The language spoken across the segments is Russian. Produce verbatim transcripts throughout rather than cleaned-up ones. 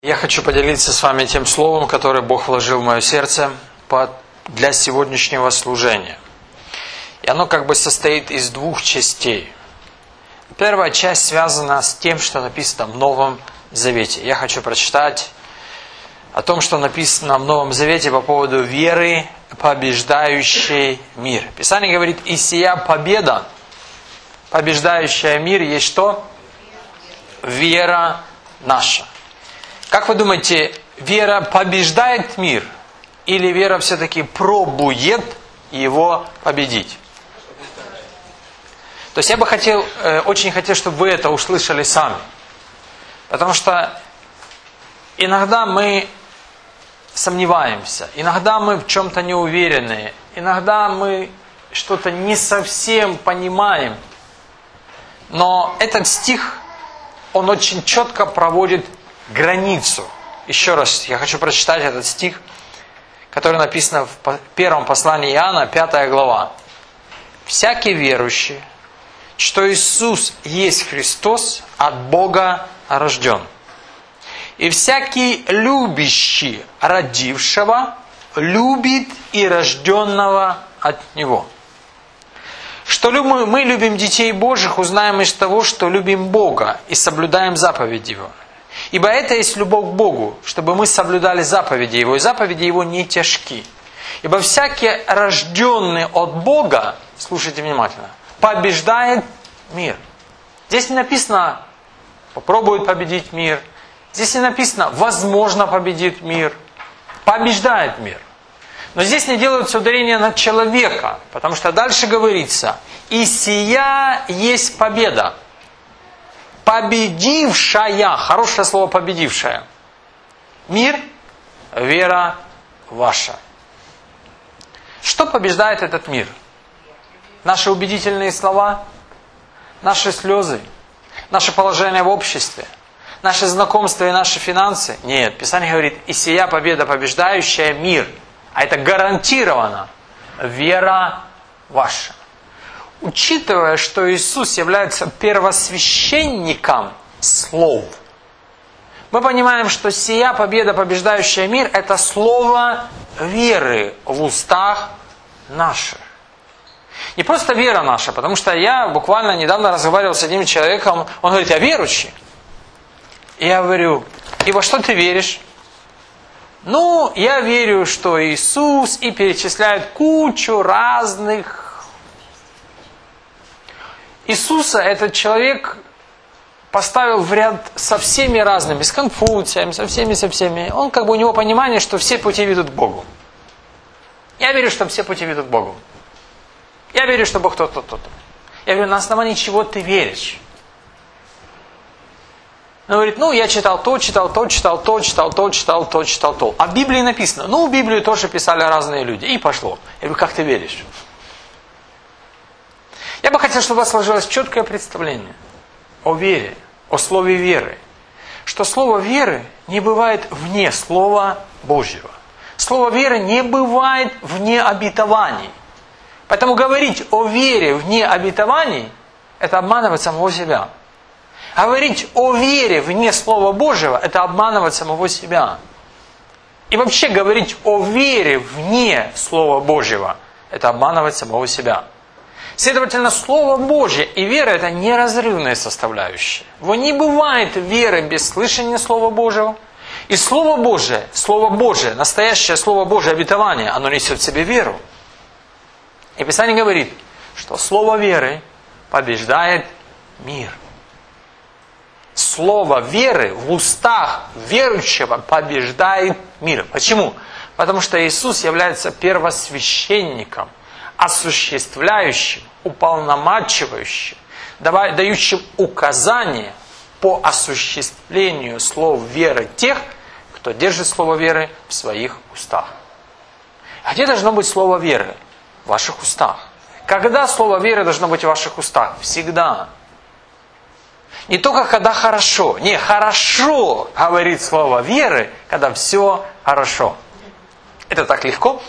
Я хочу поделиться с вами тем словом, которое Бог вложил в мое сердце для сегодняшнего служения. И оно как бы состоит из двух частей. Первая часть связана с тем, что написано в Новом Завете. Я хочу прочитать о том, что написано в Новом Завете по поводу веры, побеждающей мир. Писание говорит: «И сия победа, побеждающая мир, есть что? Вера наша». Как вы думаете, вера побеждает мир? Или вера все-таки пробует его победить? То есть я бы хотел, очень хотел, чтобы вы это услышали сами. Потому что иногда мы сомневаемся, иногда мы в чем-то не уверены, иногда мы что-то не совсем понимаем. Но этот стих, он очень четко проводит границу. Еще раз я хочу прочитать этот стих, который написан в первом послании Иоанна, пятая глава. «Всякий верующий, что Иисус есть Христос, от Бога рожден. И всякий любящий родившего любит и рожденного от Него». Что мы любим детей Божьих, узнаем из того, что любим Бога и соблюдаем заповеди Его. Ибо это есть любовь к Богу, чтобы мы соблюдали заповеди Его, и заповеди Его не тяжки. Ибо всякий рожденный от Бога, слушайте внимательно, побеждает мир. Здесь не написано «попробует победить мир». Здесь не написано «возможно победит мир». Побеждает мир. Но здесь не делается ударение на человека, потому что дальше говорится: «И сия есть победа». Победившая, хорошее слово победившая. Мир, вера ваша. Что побеждает этот мир? Наши убедительные слова, наши слезы, наше положение в обществе, наши знакомства и наши финансы? Нет, Писание говорит: «И сия победа, побеждающая мир». А это гарантированно вера ваша. Учитывая, что Иисус является первосвященником слов, мы понимаем, что сия победа, побеждающая мир, это слово веры в устах наших. Не просто вера наша, потому что я буквально недавно разговаривал с одним человеком, он говорит: «Я верующий». И я говорю: «И во что ты веришь?» «Ну, я верю, что Иисус», и перечисляет кучу разных. Иисуса этот человек поставил в ряд со всеми разными, с Конфуцием, со всеми, со всеми. Он как бы у него понимание, что все пути ведут к Богу. Я верю, что все пути ведут к Богу. Я верю, что Бог тот-то, тот-то. Я говорю: на основании чего ты веришь? Он говорит: ну, я читал то, читал то, читал то, читал то, читал то, читал то. А в Библии написано: ну, в Библию тоже писали разные люди. И пошло. Я говорю: как ты веришь? Я бы хотел, чтобы у вас сложилось четкое представление о вере, о слове веры. Что слово веры не бывает вне слова Божьего. Слово веры не бывает вне обетований. Поэтому говорить о вере вне обетований – это обманывать самого себя. Говорить о вере вне Слова Божьего – это обманывать самого себя. И вообще говорить о вере вне Слова Божьего – это обманывать самого себя. Следовательно, Слово Божье и вера – это неразрывные составляющие. Его не бывает веры без слышания Слова Божьего. И Слово Божие, Слово Божие, настоящее Слово Божие, обетование, оно несет в себе веру. И Писание говорит, что Слово веры побеждает мир. Слово веры в устах верующего побеждает мир. Почему? Потому что Иисус является первосвященником, осуществляющим, уполномачивающим, дающим указания по осуществлению слов веры тех, кто держит слово веры в своих устах. А где должно быть слово веры? В ваших устах. Когда слово веры должно быть в ваших устах? Всегда. Не только когда хорошо. Не, хорошо говорит слово веры, когда все хорошо. Это так легко.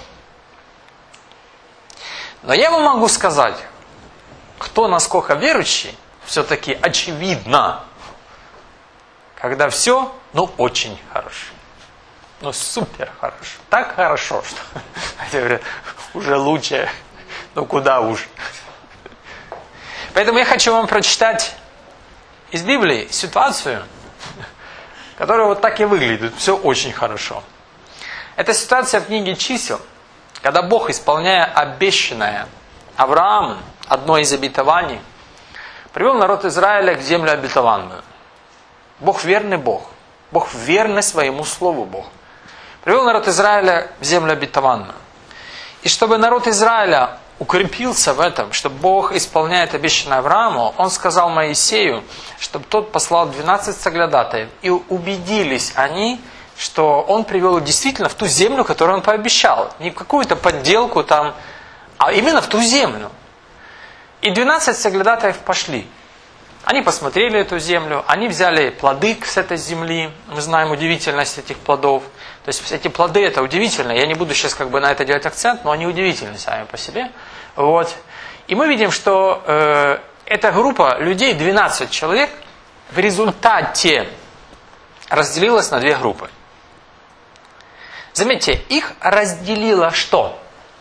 Но я вам могу сказать, кто насколько верующий, все-таки очевидно, когда все Ну, очень хорошо. Ну, супер хорошо. Так хорошо, что я говорю, уже лучше. Ну, куда уж. Поэтому я хочу вам прочитать из Библии ситуацию, которая вот так и выглядит. Все очень хорошо. Это ситуация в книге Чисел, когда Бог, исполняя обещанное Аврааму, одно из обетований, привел народ Израиля к земле обетованную. Бог верный Бог. Бог верный своему слову Бог. Привел народ Израиля в землю обетованную. И чтобы народ Израиля укрепился в этом, что Бог исполняет обещанное Аврааму, он сказал Моисею, чтобы тот послал двенадцать соглядатаев. И убедились они, что он привел их действительно в ту землю, которую он пообещал. Не в какую-то подделку там, а именно в ту землю. И двенадцать соглядатаев пошли. Они посмотрели эту землю, они взяли плоды с этой земли. Мы знаем удивительность этих плодов. То есть эти плоды, это удивительно. Я не буду сейчас как бы на это делать акцент, но они удивительны сами по себе. Вот. И мы видим, что э, эта группа людей, двенадцать человек, в результате разделилась на две группы. Заметьте, их разделило что?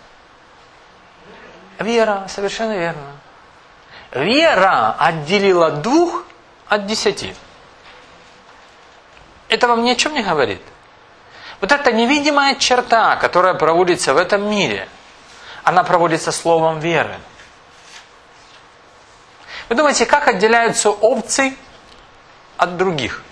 Вера, совершенно верно. Вера отделила двух от десяти. Это вам ни о чем не говорит? Вот эта невидимая черта, которая проводится в этом мире, она проводится словом веры. Вы думаете, как отделяются овцы от других?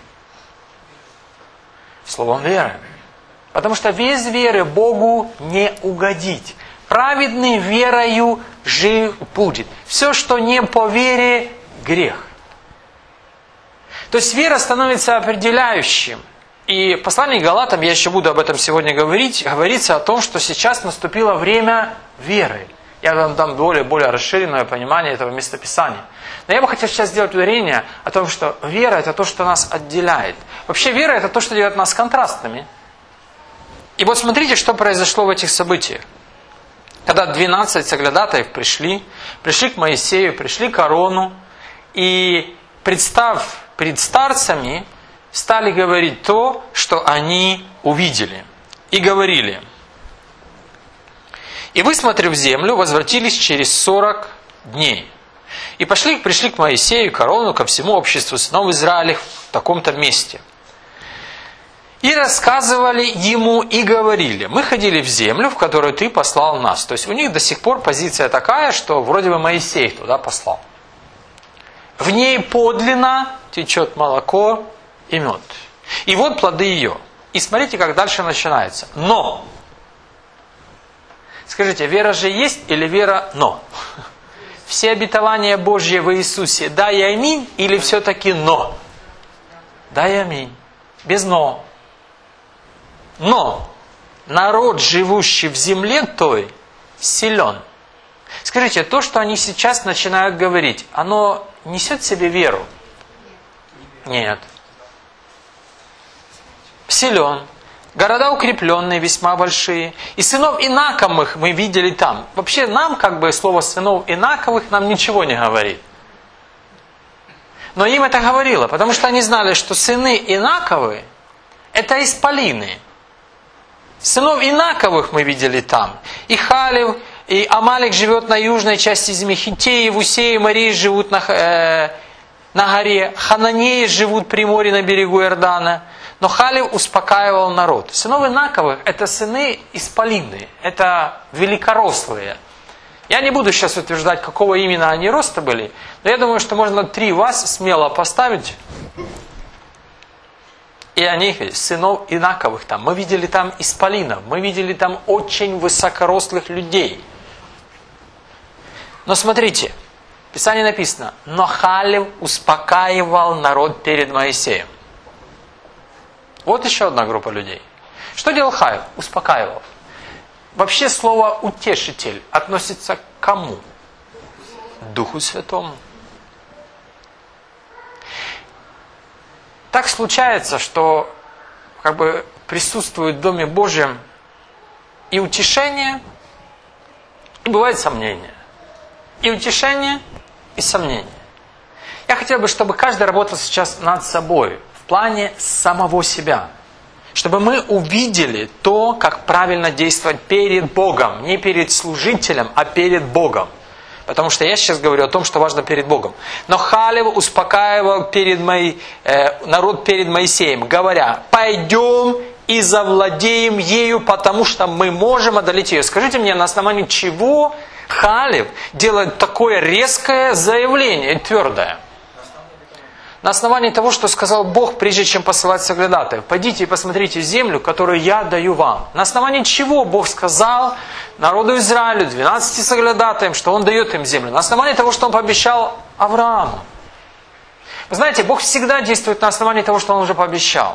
Словом веры. Потому что без веры Богу не угодить. Праведный верою жив будет. Все, что не по вере, грех. То есть вера становится определяющим. И в послании к Галатам, я еще буду об этом сегодня говорить, говорится о том, что сейчас наступило время веры. Я вам дам более, более расширенное понимание этого местописания. Но я бы хотел сейчас сделать ударение о том, что вера – это то, что нас отделяет. Вообще вера – это то, что делает нас контрастными. И вот смотрите, что произошло в этих событиях. Когда двенадцать соглядатаев пришли, пришли к Моисею, пришли к Аарону, и, представ перед старцами, стали говорить то, что они увидели. И говорили: «И высмотрев землю, возвратились через сорок дней. И пошли, пришли к Моисею, к Аарону, ко всему обществу сынов Израиля в таком-то месте. И рассказывали ему и говорили: мы ходили в землю, в которую ты послал нас». То есть у них до сих пор позиция такая, что вроде бы Моисей их туда послал. «В ней подлинно течет молоко и мед. И вот плоды ее». И смотрите, как дальше начинается. «Но». Скажите, вера же есть или вера «но»? Все обетования Божьи в Иисусе «да» и «аминь» или все-таки «но»? «Да» и «аминь». Без «но». Но народ, живущий в земле той, силен. Скажите, то, что они сейчас начинают говорить, оно несет в себе веру? Нет. Силен. Города укрепленные, весьма большие. И сынов инаковых мы видели там. Вообще нам, как бы, слово сынов инаковых нам ничего не говорит. Но им это говорило, потому что они знали, что сыны инаковые – это исполины. Сынов инаковых мы видели там. И Халев, и Амалик живет на южной части земли. Хиттеи, Евусеи, Марии живут на, э, на горе. Хананеи живут при море на берегу Иордана. Но Халев успокаивал народ. Сынов инаковых – это сыны исполины. Это великорослые. Я не буду сейчас утверждать, какого именно они роста были. Но я думаю, что можно три вас смело поставить. И они, сынов инаковых там. Мы видели там исполинов. Мы видели там очень высокорослых людей. Но смотрите. В Писании написано: «Но Халев успокаивал народ перед Моисеем». Вот еще одна группа людей. Что делал Халев? Успокаивал. Вообще слово «утешитель» относится к кому? Духу Святому. Так случается, что как бы присутствует в Доме Божьем и утешение, и бывает сомнение. И утешение, и сомнение. Я хотел бы, чтобы каждый работал сейчас над собой, в плане самого себя. Чтобы мы увидели то, как правильно действовать перед Богом. Не перед служителем, а перед Богом. Потому что я сейчас говорю о том, что важно перед Богом. Но Халев успокаивал перед Мои, э, народ перед Моисеем, говоря: пойдем и завладеем ею, потому что мы можем одолеть ее. Скажите мне, на основании чего Халев делает такое резкое заявление, твердое? На основании того, что сказал Бог, прежде чем посылать соглядатаев. Пойдите и посмотрите землю, которую я даю вам. На основании чего Бог сказал народу Израилю, двенадцати соглядатаям, что Он дает им землю? На основании того, что Он пообещал Аврааму. Вы знаете, Бог всегда действует на основании того, что Он уже пообещал.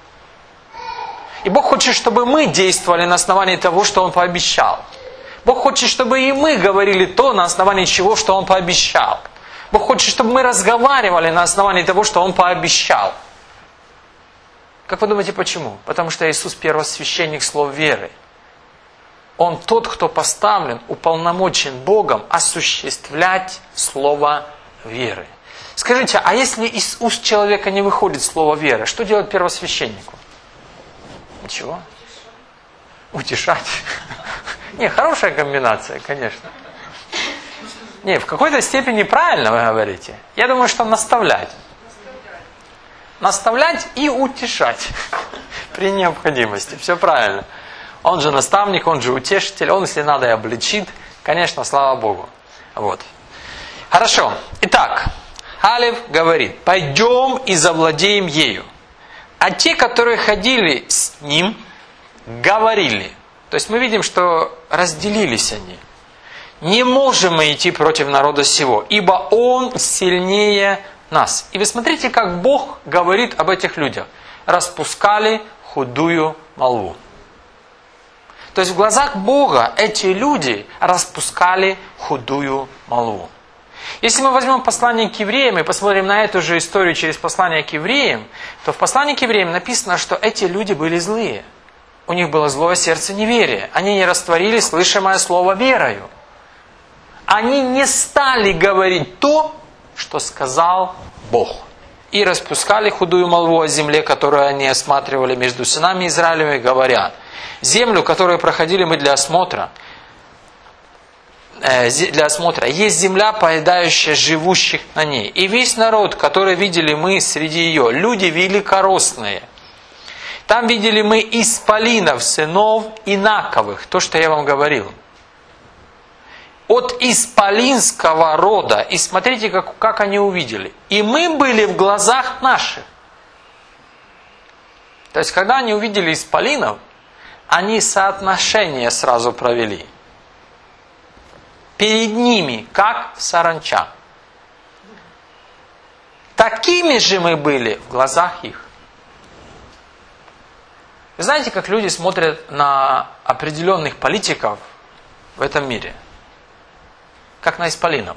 И Бог хочет, чтобы мы действовали на основании того, что Он пообещал. Бог хочет, чтобы и мы говорили то, на основании чего, что Он пообещал. Бог хочет, чтобы мы разговаривали на основании того, что Он пообещал. Как вы думаете, почему? Потому что Иисус первосвященник слов веры. Он тот, кто поставлен, уполномочен Богом осуществлять слово веры. Скажите, а если из уст человека не выходит слово веры, что делать первосвященнику? Ничего. Утешать. Не, хорошая комбинация, конечно. Не, в какой-то степени правильно вы говорите. Я думаю, что наставлять. Наставлять и утешать при необходимости. Все правильно. Он же наставник, он же утешитель, он, если надо, и обличит. Конечно, слава Богу. Вот. Хорошо. Итак, Халев говорит: пойдем и завладеем ею. А те, которые ходили с ним, говорили. То есть мы видим, что разделились они. Не можем мы идти против народа сего, ибо он сильнее нас. И вы смотрите, как Бог говорит об этих людях. Распускали худую молву. То есть в глазах Бога эти люди распускали худую молву. Если мы возьмем послание к евреям и посмотрим на эту же историю через послание к евреям, то в послании к евреям написано, что эти люди были злые. У них было злое сердце неверия. Они не растворили слышимое слово верою. Они не стали говорить то, что сказал Бог. И распускали худую молву о земле, которую они осматривали между сынами Израилевыми, говоря: землю, которую проходили мы для осмотра, э, для осмотра, есть земля, поедающая живущих на ней. И весь народ, который видели мы среди ее, люди великоростные. Там видели мы исполинов, сынов Инаковых, то, что я вам говорил. От исполинского рода. И смотрите, как, как они увидели. И мы были в глазах наших. То есть, когда они увидели исполинов, они соотношение сразу провели. Перед ними, как саранча. Такими же мы были в глазах их. Вы знаете, как люди смотрят на определенных политиков в этом мире? Как на исполинов.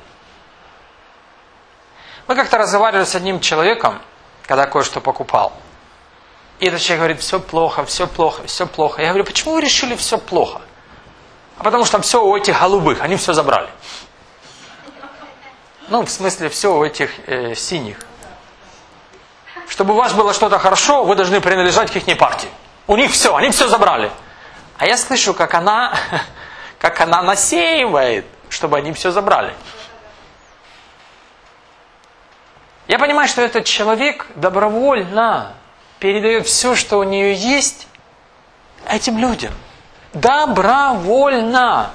Мы как-то разговаривали с одним человеком, когда кое-что покупал. И этот человек говорит: все плохо, все плохо, все плохо. Я говорю: почему вы решили все плохо? А потому что все у этих голубых, они все забрали. Ну, в смысле, все у этих э, синих. Чтобы у вас было что-то хорошо, вы должны принадлежать к их партии. У них все, они все забрали. А я слышу, как она, как она насеивает, чтобы они все забрали. Я понимаю, что этот человек добровольно передает все, что у нее есть, этим людям. Добровольно.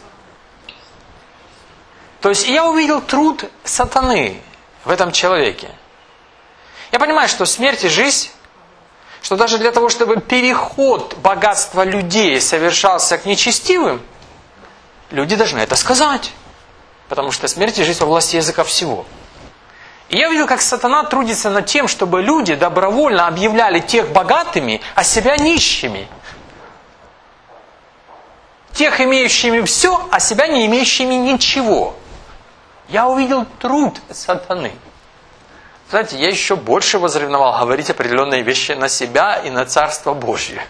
То есть я увидел труд сатаны в этом человеке. Я понимаю, что смерть и жизнь, что даже для того, чтобы переход богатства людей совершался к нечестивым, люди должны это сказать. Потому что смерть и жизнь во власти языка всего. И я видел, как сатана трудится над тем, чтобы люди добровольно объявляли тех богатыми, а себя нищими. Тех, имеющими все, а себя не имеющими ничего. Я увидел труд сатаны. Знаете, я еще больше возревновал говорить определенные вещи на себя и на Царство Божье.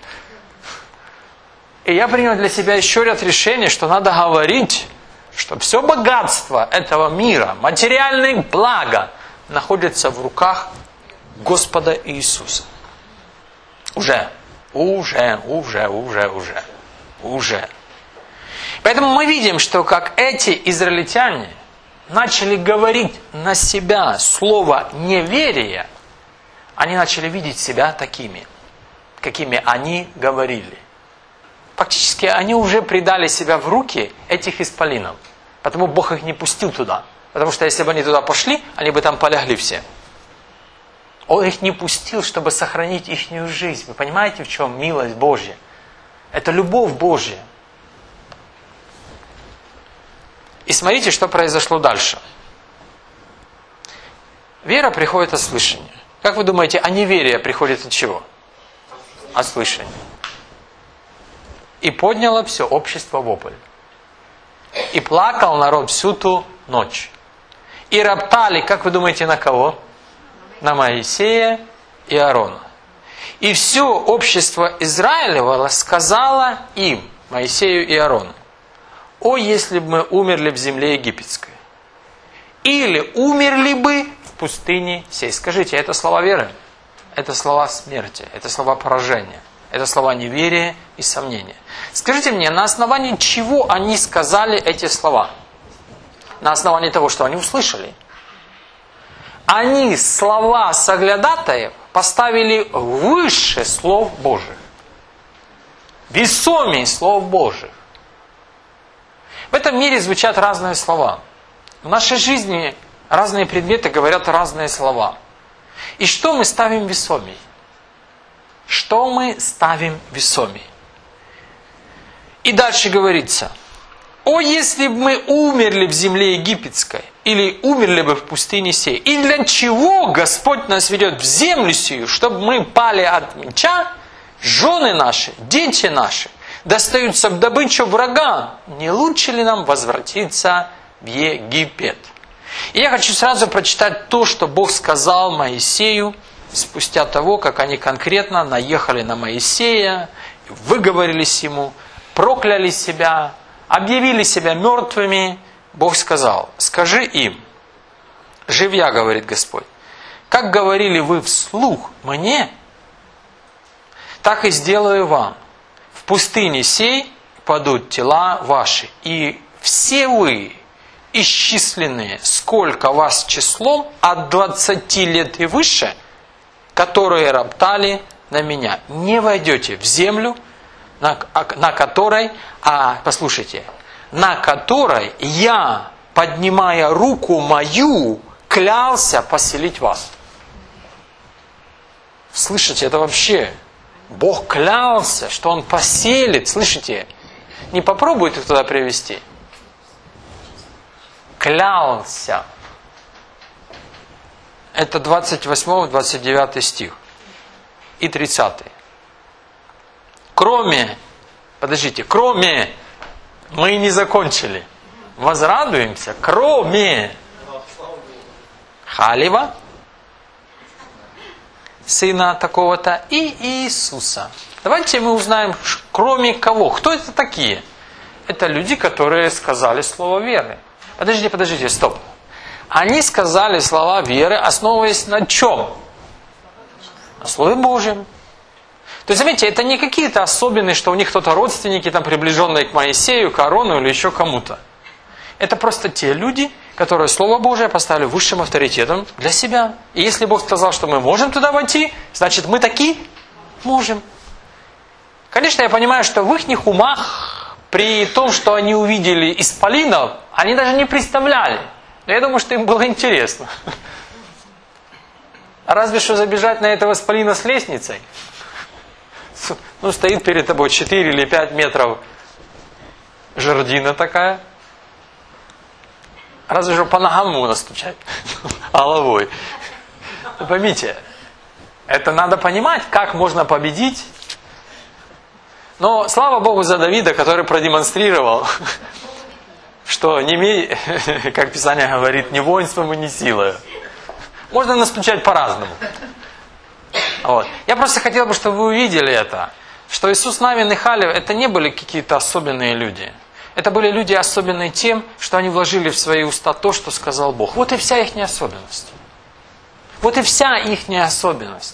И я принял для себя еще ряд решений, что надо говорить, что все богатство этого мира, материальные блага, находятся в руках Господа Иисуса. Уже, уже, уже, уже, уже, уже. Поэтому мы видим, что как эти израильтяне начали говорить на себя слово неверия, они начали видеть себя такими, какими они говорили. Фактически они уже предали себя в руки этих исполинов. Потому Бог их не пустил туда. Потому что если бы они туда пошли, они бы там полягли все. Он их не пустил, чтобы сохранить их жизнь. Вы понимаете, в чем милость Божья? Это любовь Божья. И смотрите, что произошло дальше. Вера приходит от слышания. Как вы думаете, а неверие приходит от чего? От слышания. И подняло все общество вопль. И плакал народ всю ту ночь. И роптали, как вы думаете, на кого? На Моисея и Аарона. И все общество Израилева сказало им, Моисею и Аарону: «О, если бы мы умерли в земле египетской, или умерли бы в пустыне сей». Скажите, это слова веры? Это слова смерти, это слова поражения, это слова неверия и сомнения. Скажите мне, на основании чего они сказали эти слова? На основании того, что они услышали. Они слова соглядатаев поставили выше слов Божьих. Весомее слов Божьих. В этом мире звучат разные слова. В нашей жизни разные предметы говорят разные слова. И что мы ставим весомее? Что мы ставим весомее? И дальше говорится: «О, если бы мы умерли в земле египетской, или умерли бы в пустыне сей, и для чего Господь нас ведет в землю сию, чтобы мы пали от меча, жены наши, дети наши, достаются в добычу врага, не лучше ли нам возвратиться в Египет?» И я хочу сразу прочитать то, что Бог сказал Моисею, спустя того, как они конкретно наехали на Моисея, выговорились ему, прокляли себя, объявили себя мертвыми. Бог сказал: «Скажи им, живя, говорит Господь, как говорили вы вслух мне, так и сделаю вам. В пустыне сей падут тела ваши, и все вы, исчисленные, сколько вас числом, от двадцати лет и выше, которые роптали на меня, не войдете в землю, на, на которой, а, послушайте, на которой я, поднимая руку мою, клялся поселить вас». Слышите, это вообще, Бог клялся, что Он поселит, слышите, не попробует их туда привести. Клялся. Это двадцать восьмой - двадцать девятый стих. И тридцатый. Кроме, подождите, кроме, мы не закончили. Возрадуемся, кроме Халева, сына такого-то, и Иисуса. Давайте мы узнаем, кроме кого. Кто это такие? Это люди, которые сказали слово веры. Подождите, подождите, стоп. Они сказали слова веры, основываясь на чем? На Слове Божьем. То есть, заметьте, это не какие-то особенные, что у них кто-то родственники, там, приближенные к Моисею, к Аарону или еще кому-то. Это просто те люди, которые Слово Божие поставили высшим авторитетом для себя. И если Бог сказал, что мы можем туда войти, значит, мы такие можем. Конечно, я понимаю, что в их умах, при том, что они увидели исполинов, они даже не представляли. Но я думаю, что им было интересно. Разве что забежать на этого исполина с лестницей. Ну, стоит перед тобой четыре или пять метров жердина такая. Разве что по ногам ему настучать головой. Вы поймите, это надо понимать, как можно победить. Но слава Богу за Давида, который продемонстрировал, что не имей, как Писание говорит, не воинством и не силой. Можно настучать по-разному. Вот. Я просто хотел бы, чтобы вы увидели это, что Иисус Навин и Халев это не были какие-то особенные люди. Это были люди особенные тем, что они вложили в свои уста то, что сказал Бог. Вот и вся их особенность. Вот и вся ихняя особенность.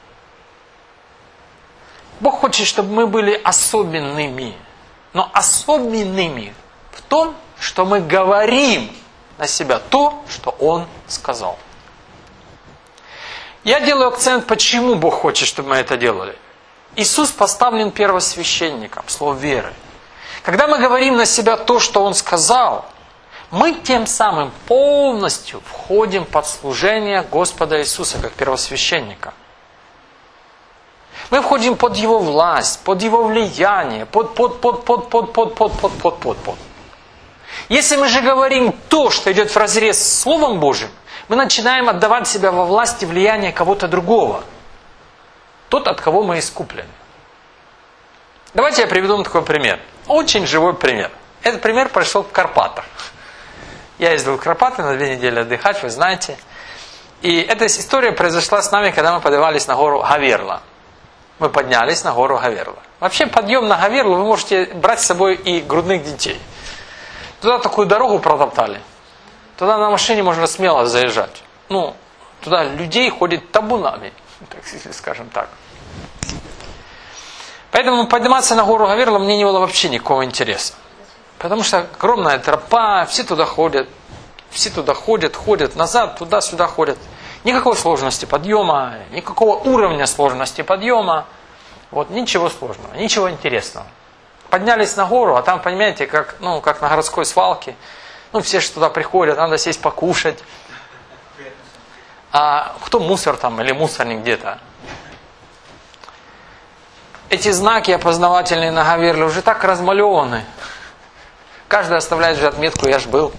Бог хочет, чтобы мы были особенными. Но особенными в том, что мы говорим на себя то, что Он сказал. Я делаю акцент, почему Бог хочет, чтобы мы это делали. Иисус поставлен первосвященником, слово веры. Когда мы говорим на себя то, что Он сказал, мы тем самым полностью входим под служение Господа Иисуса, как первосвященника. Мы входим под Его власть, под Его влияние, под, под, под, под, под, под, под, под, под, под, под. Если мы же говорим то, что идет вразрез с Словом Божьим, мы начинаем отдавать себя во власть и влияние кого-то другого. Тот, от кого мы искуплены. Давайте я приведу вам такой пример. Очень живой пример. Этот пример прошел в Карпатах. Я ездил в Карпаты на две недели отдыхать, вы знаете. И эта история произошла с нами, когда мы поднимались на гору Гаверла. Мы поднялись на гору Гаверла. Вообще подъем на Гаверлу вы можете брать с собой и грудных детей. Туда такую дорогу протоптали. Туда на машине можно смело заезжать. Ну, туда людей ходит табунами, так, скажем так. Поэтому подниматься на гору Гаверла мне не было вообще никакого интереса. Потому что огромная тропа, все туда ходят. Все туда ходят, ходят назад, туда-сюда ходят. Никакой сложности подъема, никакого уровня сложности подъема. Вот, ничего сложного, ничего интересного. Поднялись на гору, а там, понимаете, как, ну, как на городской свалке. Ну, все же туда приходят, надо сесть покушать. А кто мусор там или мусорник где-то? Эти знаки опознавательные на Гаверле уже так размалеваны. Каждый оставляет же отметку «я ж был».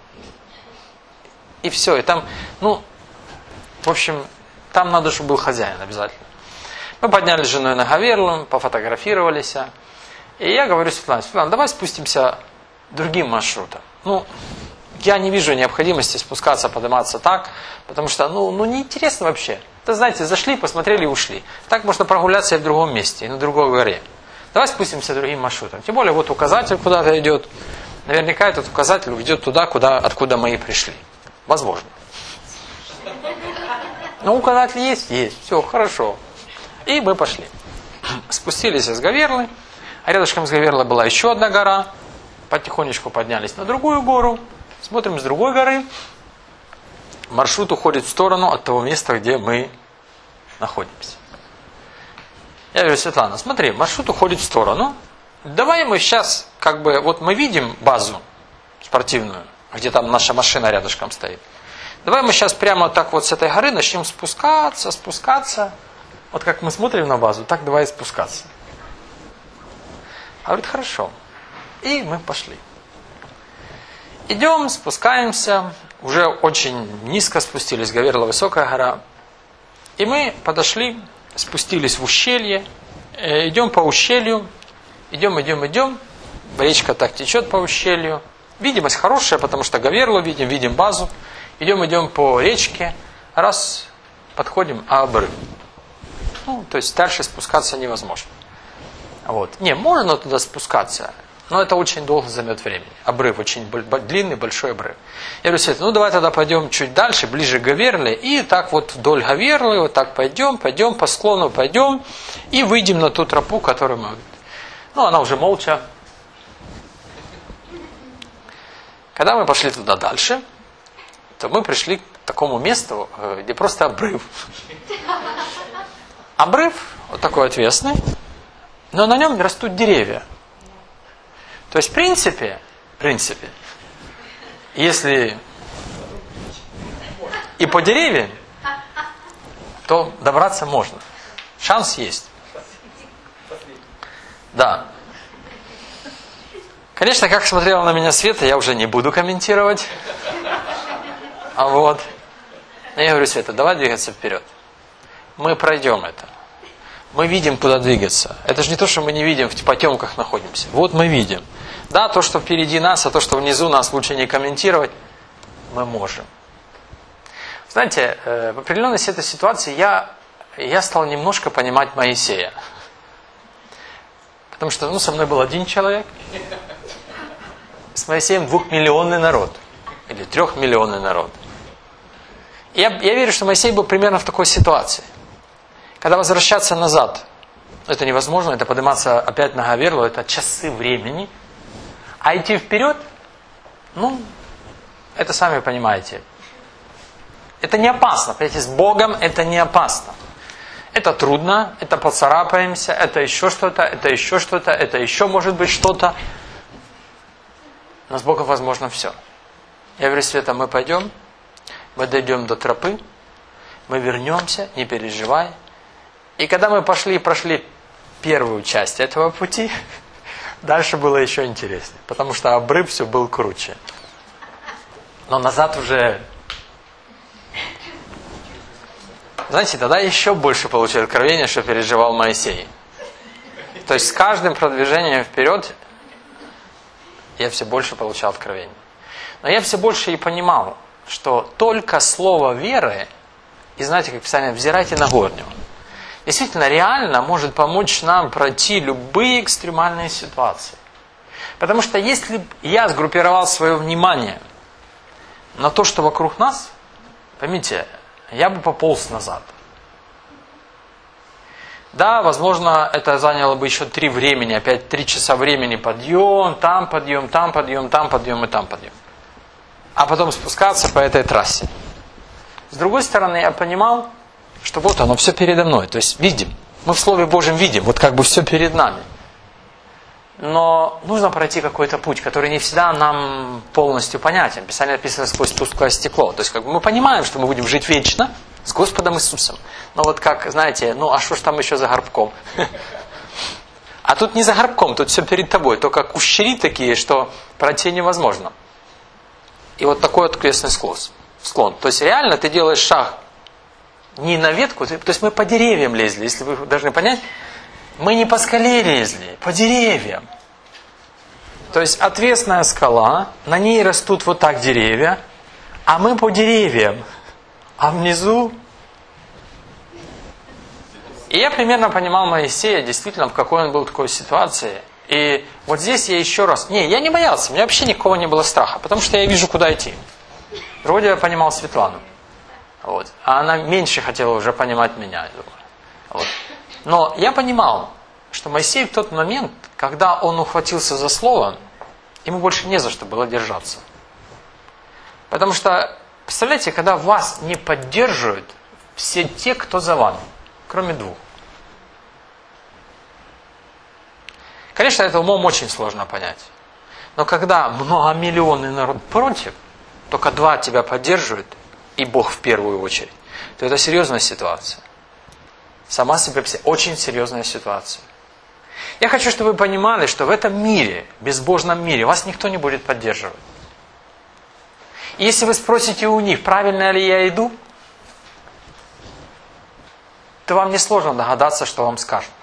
И все. И там, ну, в общем, там надо, чтобы был хозяин обязательно. Мы поднялись с женой на Гаверлу, пофотографировались. И я говорю Светлане: Светлана, давай спустимся другим маршрутом. Ну, я не вижу необходимости спускаться, подниматься так, потому что, ну, ну неинтересно вообще. Это, знаете, зашли, посмотрели и ушли. Так можно прогуляться и в другом месте, и на другой горе. Давай спустимся другим маршрутом. Тем более, вот указатель куда-то идет. Наверняка этот указатель ведет туда, куда, откуда мы и пришли. Возможно. Но указатель есть? Есть. Все, хорошо. И мы пошли. Спустились из Гаверлы. А рядышком с Гаверлой была еще одна гора. Потихонечку поднялись на другую гору. Смотрим с другой горы. Маршрут уходит в сторону от того места, где мы находимся. Я говорю: Светлана, смотри, маршрут уходит в сторону. Давай мы сейчас, как бы, вот мы видим базу спортивную, где там наша машина рядышком стоит. Давай мы сейчас прямо так вот с этой горы начнем спускаться, спускаться. Вот как мы смотрим на базу, так давай и спускаться. А говорит: хорошо. И мы пошли. Идем, спускаемся. Уже очень низко спустились, Гаверла высокая гора. И мы подошли, спустились в ущелье. Идем по ущелью. Идем, идем, идем. Речка так течет по ущелью. Видимость хорошая, потому что Гаверлу видим, видим базу. Идем, идем по речке. Раз, подходим, а обрыв. Ну, то есть дальше спускаться невозможно. Вот. Не, можно туда спускаться, но это очень долго займет времени. Обрыв очень длинный, большой обрыв. Я говорю: Света, ну давай тогда пойдем чуть дальше, ближе к Гаверле. И так вот вдоль Гаверлы, вот так пойдем, пойдем, по склону пойдем. И выйдем на ту тропу, которую мы... Ну, она уже молча. Когда мы пошли туда дальше, то мы пришли к такому месту, где просто обрыв. Обрыв вот такой отвесный, но на нем растут деревья. То есть, в принципе, в принципе, если и по деревьям, то добраться можно. Шанс есть. Да. Конечно, как смотрела на меня Света, я уже не буду комментировать. А вот. Я говорю: Света, давай двигаться вперед. Мы пройдем это. Мы видим, куда двигаться. Это же не то, что мы не видим, в потемках находимся. Вот мы видим. Да, то, что впереди нас, а то, что внизу нас, лучше не комментировать. Мы можем. Знаете, в определенной этой ситуации я, я стал немножко понимать Моисея. Потому что, ну, со мной был один человек. С Моисеем двухмиллионный народ. Или трехмиллионный народ. Я, я верю, что Моисей был примерно в такой ситуации. Когда возвращаться назад, это невозможно, это подниматься опять на Говерлу, это часы времени. А идти вперед, ну, это сами понимаете. Это не опасно, понимаете, с Богом это не опасно. Это трудно, это поцарапаемся, это еще что-то, это еще что-то, это еще может быть что-то. Но с Богом возможно все. Я говорю, Света, мы пойдем, мы дойдем до тропы, мы вернемся, не переживай. И когда мы пошли и прошли первую часть этого пути, дальше было еще интереснее, потому что обрыв все был круче. Но назад уже... Знаете, тогда еще больше получил откровение, что переживал Моисей. То есть с каждым продвижением вперед я все больше получал откровение. Но я все больше и понимал, что только слово веры, и знаете, как Писание, взирайте на горнего, действительно реально может помочь нам пройти любые экстремальные ситуации. Потому что если я сгруппировал свое внимание на то, что вокруг нас, поймите, я бы пополз назад. Да, возможно, это заняло бы еще три времени, опять три часа времени, подъем, там подъем, там подъем, там подъем и там подъем. А потом спускаться по этой трассе. С другой стороны, я понимал, что вот оно, все передо мной. То есть видим, мы в Слове Божьем видим, вот как бы все перед нами. Но нужно пройти какой-то путь, который не всегда нам полностью понятен. Писание написано сквозь тусклое стекло. То есть как бы мы понимаем, что мы будем жить вечно с Господом Иисусом. Но вот как, знаете, ну а что ж там еще за горбком? А тут не за горбком, тут все перед тобой. Только кущери такие, что пройти невозможно. И вот такой вот крестный склон. То есть реально ты делаешь шаг не на ветку, то есть мы по деревьям лезли, если вы должны понять. Мы не по скале лезли, по деревьям. То есть отвесная скала, на ней растут вот так деревья, а мы по деревьям. А внизу... И я примерно понимал Моисея, действительно, в какой он был в такой ситуации. И вот здесь я еще раз... Не, я не боялся, у меня вообще никакого не было страха, потому что я вижу, куда идти. Вроде я понимал Светлану. Вот. А она меньше хотела уже понимать меня. Вот. Но я понимал, что Моисей в тот момент, когда он ухватился за слово, ему больше не за что было держаться. Потому что, представляете, когда вас не поддерживают все те, кто за вами, кроме двух. Конечно, это умом очень сложно понять. Но когда многомиллионный народ против, только два тебя поддерживают, и Бог в первую очередь, то это серьезная ситуация. Сама себе очень серьезная ситуация. Я хочу, чтобы вы понимали, что в этом мире, безбожном мире, вас никто не будет поддерживать. И если вы спросите у них, правильно ли я иду, то вам несложно догадаться, что вам скажут.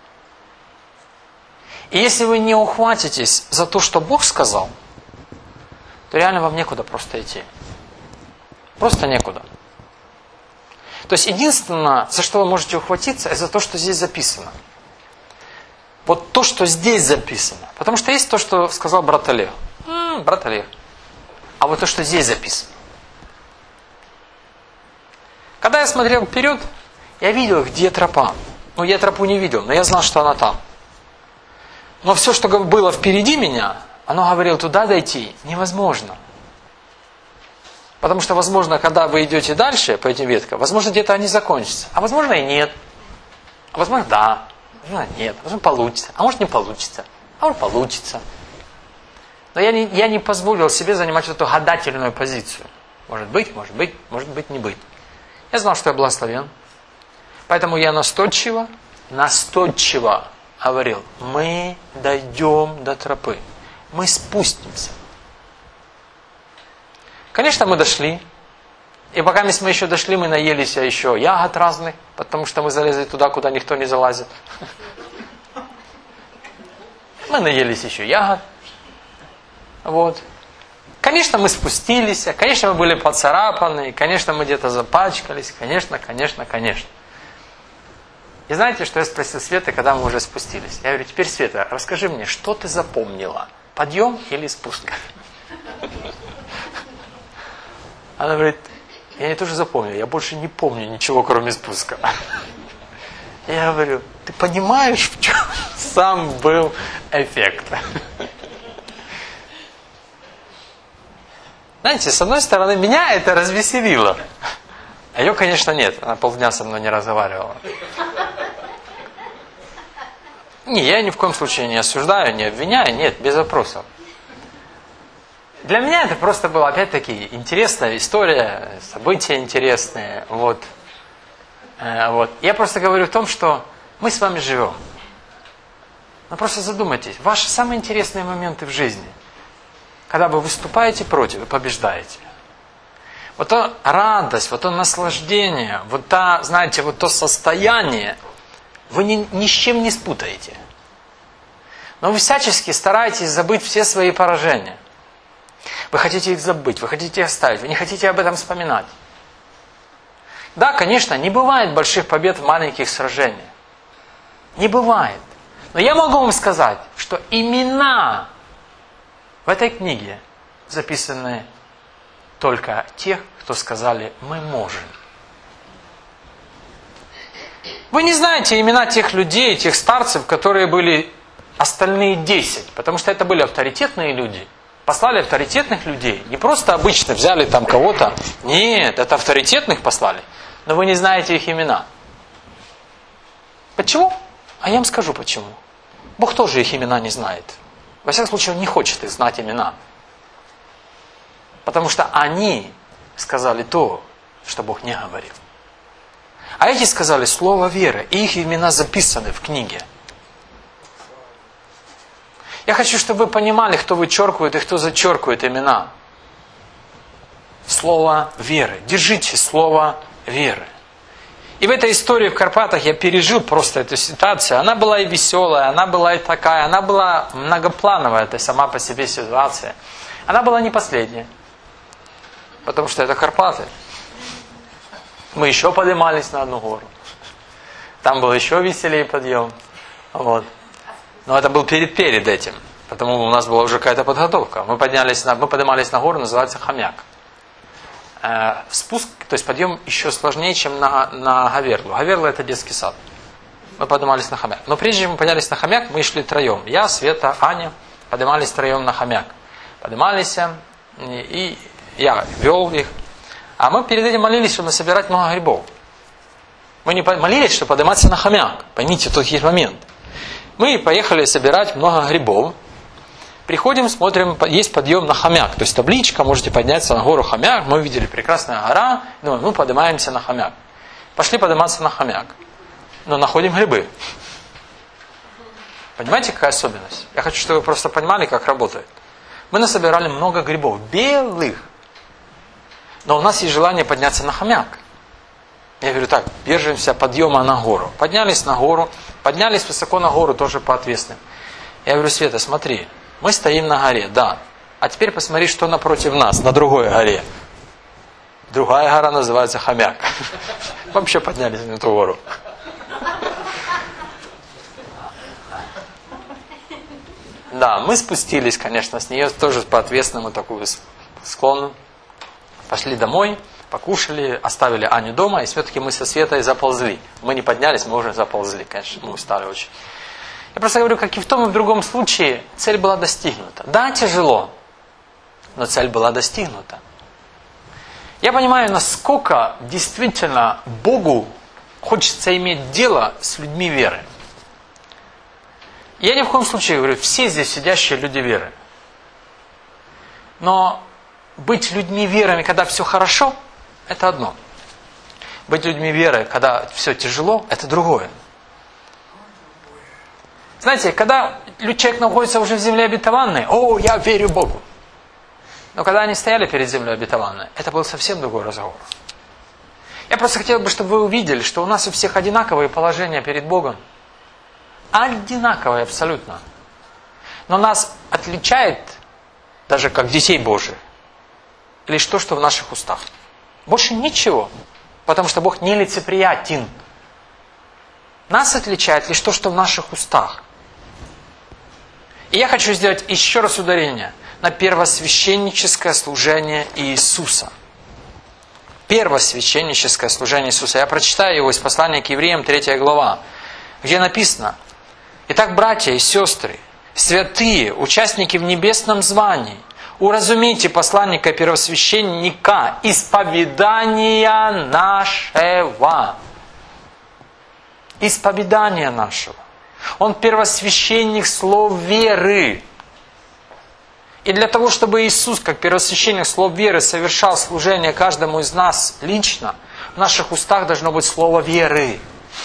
И если вы не ухватитесь за то, что Бог сказал, то реально вам некуда просто идти. Просто некуда. То есть единственное, за что вы можете ухватиться, это за то, что здесь записано. Вот то, что здесь записано. Потому что есть то, что сказал брат Олег. М-м, брат Олег. А вот то, что здесь записано. Когда я смотрел вперед, я видел, где тропа. Ну, я тропу не видел, но я знал, что она там. Но все, что было впереди меня, оно говорило, туда дойти невозможно. Потому что, возможно, когда вы идете дальше по этим веткам, возможно, где-то они закончатся. А возможно и нет. А возможно, да. Возможно, нет. Возможно, получится. А может, не получится. А может, получится. Но я не, я не позволил себе занимать эту гадательную позицию. Может быть, может быть, может быть, не быть. Я знал, что я благословен. Поэтому я настойчиво, настойчиво говорил, мы дойдем до тропы. Мы спустимся. Конечно, мы дошли. И пока мы еще дошли, мы наелись еще ягод разных, потому что мы залезли туда, куда никто не залазит. Мы наелись еще ягод. Вот. Конечно, мы спустились, конечно, мы были поцарапаны, конечно, мы где-то запачкались, конечно, конечно, конечно. И знаете, что я спросил Светы, когда мы уже спустились? Я говорю, теперь, Света, расскажи мне, что ты запомнила? Подъем или спуск? Она говорит, Я это тоже запомнил. Я больше не помню ничего, кроме спуска. Я говорю, ты понимаешь, в чем сам был эффект? Знаете, с одной стороны, меня это развеселило. А ее, конечно, нет. Она полдня со мной не разговаривала. Не, я ни в коем случае не осуждаю, не обвиняю. Нет, без вопросов. Для меня это просто была, опять-таки, интересная история, события интересные. Вот. Вот. Я просто говорю о том, что мы с вами живем. Но просто задумайтесь, ваши самые интересные моменты в жизни, когда вы выступаете против, вы побеждаете. Вот то радость, вот то наслаждение, вот та, знаете, вот то состояние, вы ни, ни с чем не спутаете. Но вы всячески стараетесь забыть все свои поражения. Вы хотите их забыть, вы хотите их оставить, вы не хотите об этом вспоминать. Да, конечно, не бывает больших побед в маленьких сражениях. Не бывает. Но я могу вам сказать, что имена в этой книге записаны только тех, кто сказали «мы можем». Вы не знаете имена тех людей, тех старцев, которые были остальные десять, потому что это были авторитетные люди. Послали авторитетных людей, не просто обычно взяли там кого-то. Нет, это авторитетных послали. Но вы не знаете их имена. Почему? А я вам скажу почему. Бог тоже их имена не знает. Во всяком случае, Он не хочет их знать имена. Потому что они сказали то, что Бог не говорил. А эти сказали слово веры, и их имена записаны в книге. Я хочу, чтобы вы понимали, кто вычеркивает и кто зачеркивает имена. Слово веры. Держите слово веры. И в этой истории в Карпатах я пережил просто эту ситуацию. Она была и веселая, она была и такая, она была многоплановая, это сама по себе ситуация. Она была не последняя. Потому что это Карпаты. Мы еще поднимались на одну гору. Там был еще веселее подъем. Вот. Но это был перед, перед этим. Потому у нас была уже какая-то подготовка. Мы, поднялись на, мы поднимались на гору, называется Хомяк. Э, спуск, то есть подъем еще сложнее, чем на, на Говерлу. Говерло это детский сад. Мы поднимались на Хомяк. Но прежде чем мы поднялись на Хомяк, мы шли троем. Я, Света, Аня поднимались троем на Хомяк. Поднимались, и, и я вел их. А мы перед этим молились, чтобы собирать много грибов. Мы не молились, чтобы подниматься на Хомяк. Поймите, тут есть момент. Мы поехали собирать много грибов. Приходим, смотрим, есть подъем на Хомяк. То есть табличка, можете подняться на гору Хомяк. Мы увидели прекрасная гора. Думаем, ну поднимаемся на Хомяк. Пошли подниматься на Хомяк. Но находим грибы. Понимаете, какая особенность? Я хочу, чтобы вы просто понимали, как работает. Мы насобирали много грибов. Белых. Но у нас есть желание подняться на Хомяк. Я говорю, так, держимся подъема на гору. Поднялись на гору, поднялись высоко на гору, тоже по отвесным. Я говорю, Света, смотри, мы стоим на горе, да. А теперь посмотри, что напротив нас, на другой горе. Другая гора называется Хомяк. Вообще поднялись на эту гору. Да, мы спустились, конечно, с нее тоже по отвесному такую склону. Пошли домой. Покушали, оставили Аню дома, и все-таки мы со Светой заползли. Мы не поднялись, мы уже заползли, конечно, мы устали очень. Я просто говорю, как и в том, и в другом случае, цель была достигнута. Да, тяжело, но цель была достигнута. Я понимаю, насколько действительно Богу хочется иметь дело с людьми веры. Я ни в коем случае говорю, все здесь сидящие люди веры. Но быть людьми веры, когда все хорошо, это одно. Быть людьми веры, когда все тяжело, это другое. Знаете, когда человек находится уже в земле обетованной, о, я верю Богу. Но когда они стояли перед землей обетованной, это был совсем другой разговор. Я просто хотел бы, чтобы вы увидели, что у нас у всех одинаковые положения перед Богом. Одинаковые абсолютно. Но нас отличает, даже как детей Божьих, лишь то, что в наших устах. Больше ничего. Потому что Бог нелицеприятен. Нас отличает лишь то, что в наших устах. И я хочу сделать еще раз ударение на первосвященническое служение Иисуса. первосвященническое служение Иисуса. Я прочитаю его из послания к евреям, третья глава, где написано: «Итак, братья и сестры, святые, участники в небесном звании, уразумейте посланника первосвященника исповедания нашего». Исповедания нашего. Он первосвященник слов веры. И для того, чтобы Иисус, как первосвященник слов веры, совершал служение каждому из нас лично, в наших устах должно быть слово веры.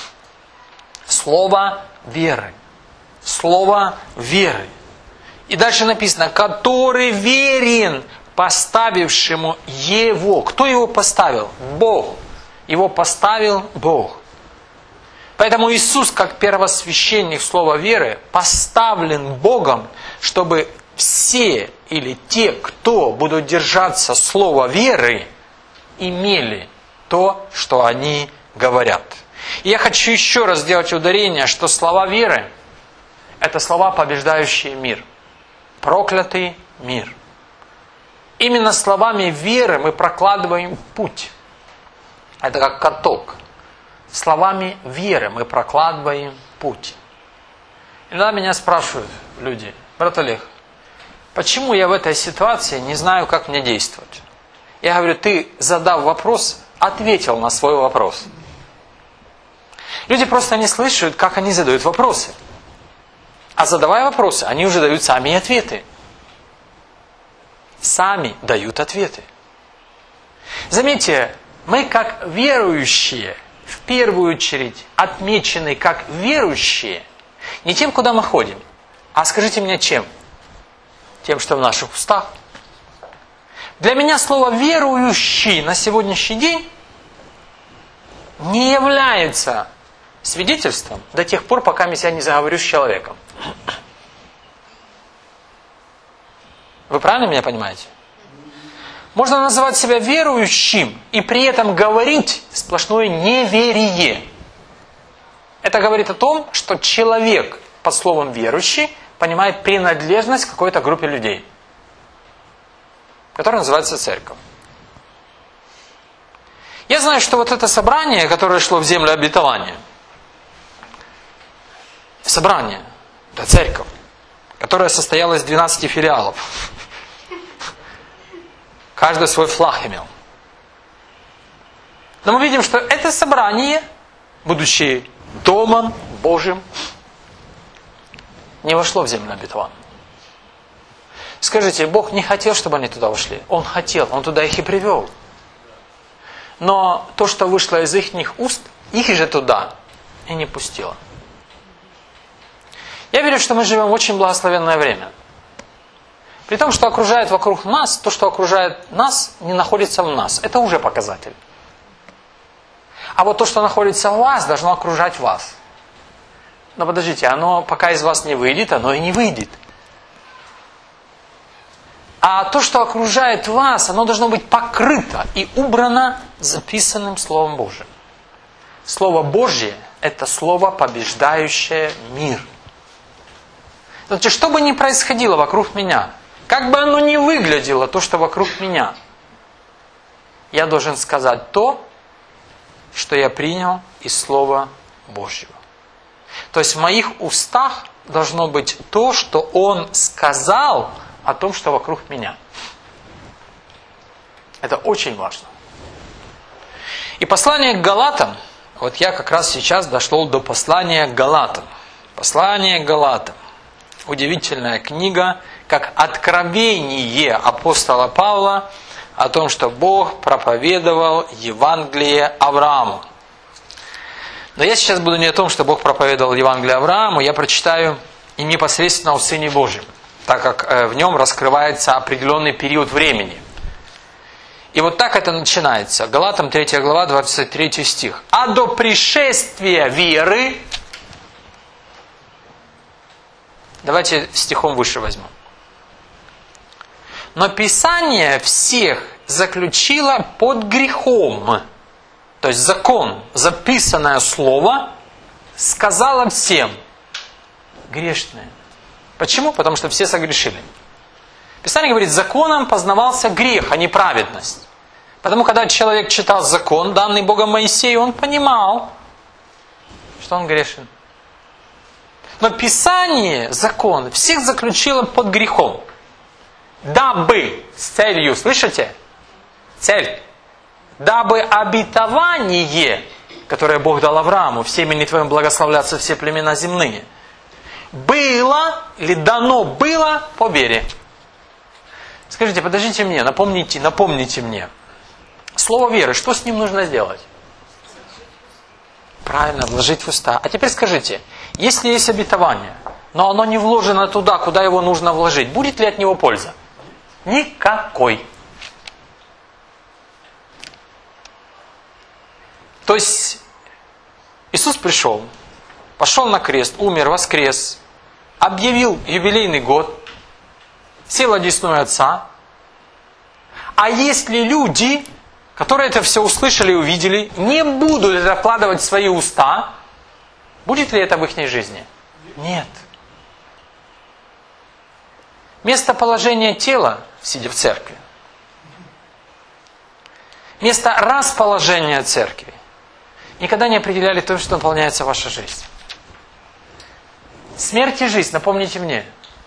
Слово веры. Слово веры. И дальше написано: который верен поставившему его. Кто его поставил? Бог. Его поставил Бог. Поэтому Иисус, как первосвященник слова веры, поставлен Богом, чтобы все или те, кто будут держаться слова веры, имели то, что они говорят. И я хочу еще раз сделать ударение, что слова веры – это слова, побеждающие мир. Проклятый мир. Именно словами веры мы прокладываем путь. Это как каток. Словами веры мы прокладываем путь. Иногда меня спрашивают люди: брат Олег, почему я в этой ситуации не знаю, как мне действовать? Я говорю: ты, задав вопрос, ответил на свой вопрос. Люди просто не слышат, как они задают вопросы. А задавая вопросы, они уже дают сами ответы. Сами дают ответы. Заметьте, мы как верующие, в первую очередь отмечены как верующие, не тем, куда мы ходим, а скажите мне, чем? Тем, что в наших устах. Для меня слово «верующий» на сегодняшний день не является свидетельством до тех пор, пока я не заговорю с человеком. Вы правильно меня понимаете? Можно называть себя верующим и при этом говорить сплошное неверие. Это говорит о том, что человек под словом «верующий» понимает принадлежность к какой-то группе людей, которая называется церковь. Я знаю, что вот это собрание, которое шло в землю обетования, собрание, это церковь, которая состояла из двенадцати филиалов. Каждый свой флаг имел. Но мы видим, что это собрание, будучи домом Божьим, не вошло в землю обетованную. Скажите, Бог не хотел, чтобы они туда вошли? Он хотел, Он туда их и привел. Но то, что вышло из их уст, их же туда и не пустило. Я верю, что мы живем в очень благословенное время. При том, что окружает вокруг нас, то, что окружает нас, не находится в нас. Это уже показатель. А вот то, что находится в вас, должно окружать вас. Но подождите, оно пока из вас не выйдет, оно и не выйдет. А то, что окружает вас, оно должно быть покрыто и убрано записанным Словом Божьим. Слово Божье – это слово, побеждающее мир. Значит, что бы ни происходило вокруг меня, как бы оно ни выглядело, то, что вокруг меня, я должен сказать то, что я принял из Слова Божьего. То есть в моих устах должно быть то, что Он сказал о том, что вокруг меня. Это очень важно. И послание к Галатам, вот я как раз сейчас дошел до послания к Галатам. Послание к Галатам. Удивительная книга, как откровение апостола Павла о том, что Бог проповедовал Евангелие Аврааму. Но я сейчас буду не о том, что Бог проповедовал Евангелие Аврааму, я прочитаю и непосредственно о Сыне Божьем, так как в нем раскрывается определенный период времени. И вот так это начинается. Галатам третья глава, двадцать третий стих. «А до пришествия веры...» Давайте стихом выше возьмем. «Но Писание всех заключило под грехом». То есть закон, записанное слово, сказала всем: грешные. Почему? Потому что все согрешили. Писание говорит, законом познавался грех, а не праведность. Потому когда человек читал закон, данный Богом Моисею, он понимал, что он грешен. Но Писание, закон, всех заключило под грехом. Дабы, с целью, слышите? Цель. Дабы обетование, которое Бог дал Аврааму, в семени твоем благословлятся все племена земные, было или дано было по вере. Скажите, подождите мне, напомните, напомните мне. Слово веры, что с ним нужно сделать? Правильно, вложить в уста. А теперь скажите, если есть обетование, но оно не вложено туда, куда его нужно вложить, будет ли от него польза? Никакой. То есть Иисус пришел, пошел на крест, умер, воскрес, объявил юбилейный год, сел одесную Отца. А если люди, которые это все услышали и увидели, не будут это вкладывать в свои уста, будет ли это в их жизни? Нет. Местоположение тела, сидя в церкви, место расположения церкви никогда не определяли то, что наполняется ваша жизнь. Смерть и жизнь, напомните мне.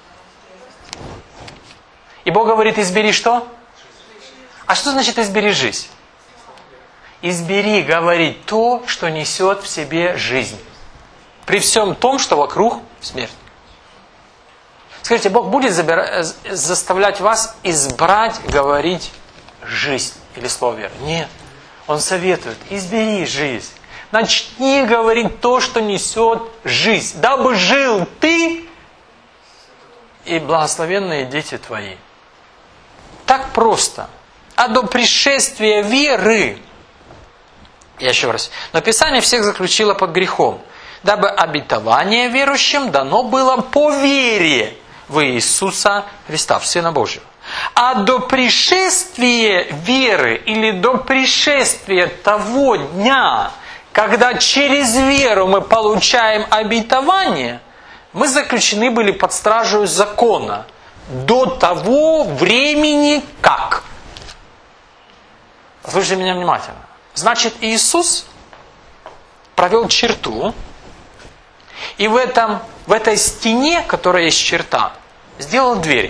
И Бог говорит, избери что? А что значит избери жизнь? Избери говорить то, что несет в себе жизнь. При всем том, что вокруг смерть. Скажите, Бог будет забира... заставлять вас избрать говорить жизнь или слово веры? Нет. Он советует, избери жизнь. Начни говорить то, что несет жизнь. Дабы жил ты и благословенные дети твои. Так просто. А до пришествия веры, я еще раз, но Писание всех заключило под грехом, дабы обетование верующим дано было по вере в Иисуса Христа, в Сына Божьего. А до пришествия веры или до пришествия того дня, когда через веру мы получаем обетование, мы заключены были под стражей закона до того времени как. Слушайте меня внимательно. Значит, Иисус провел черту, и в, этом, в этой стене, которая есть черта, сделал дверь.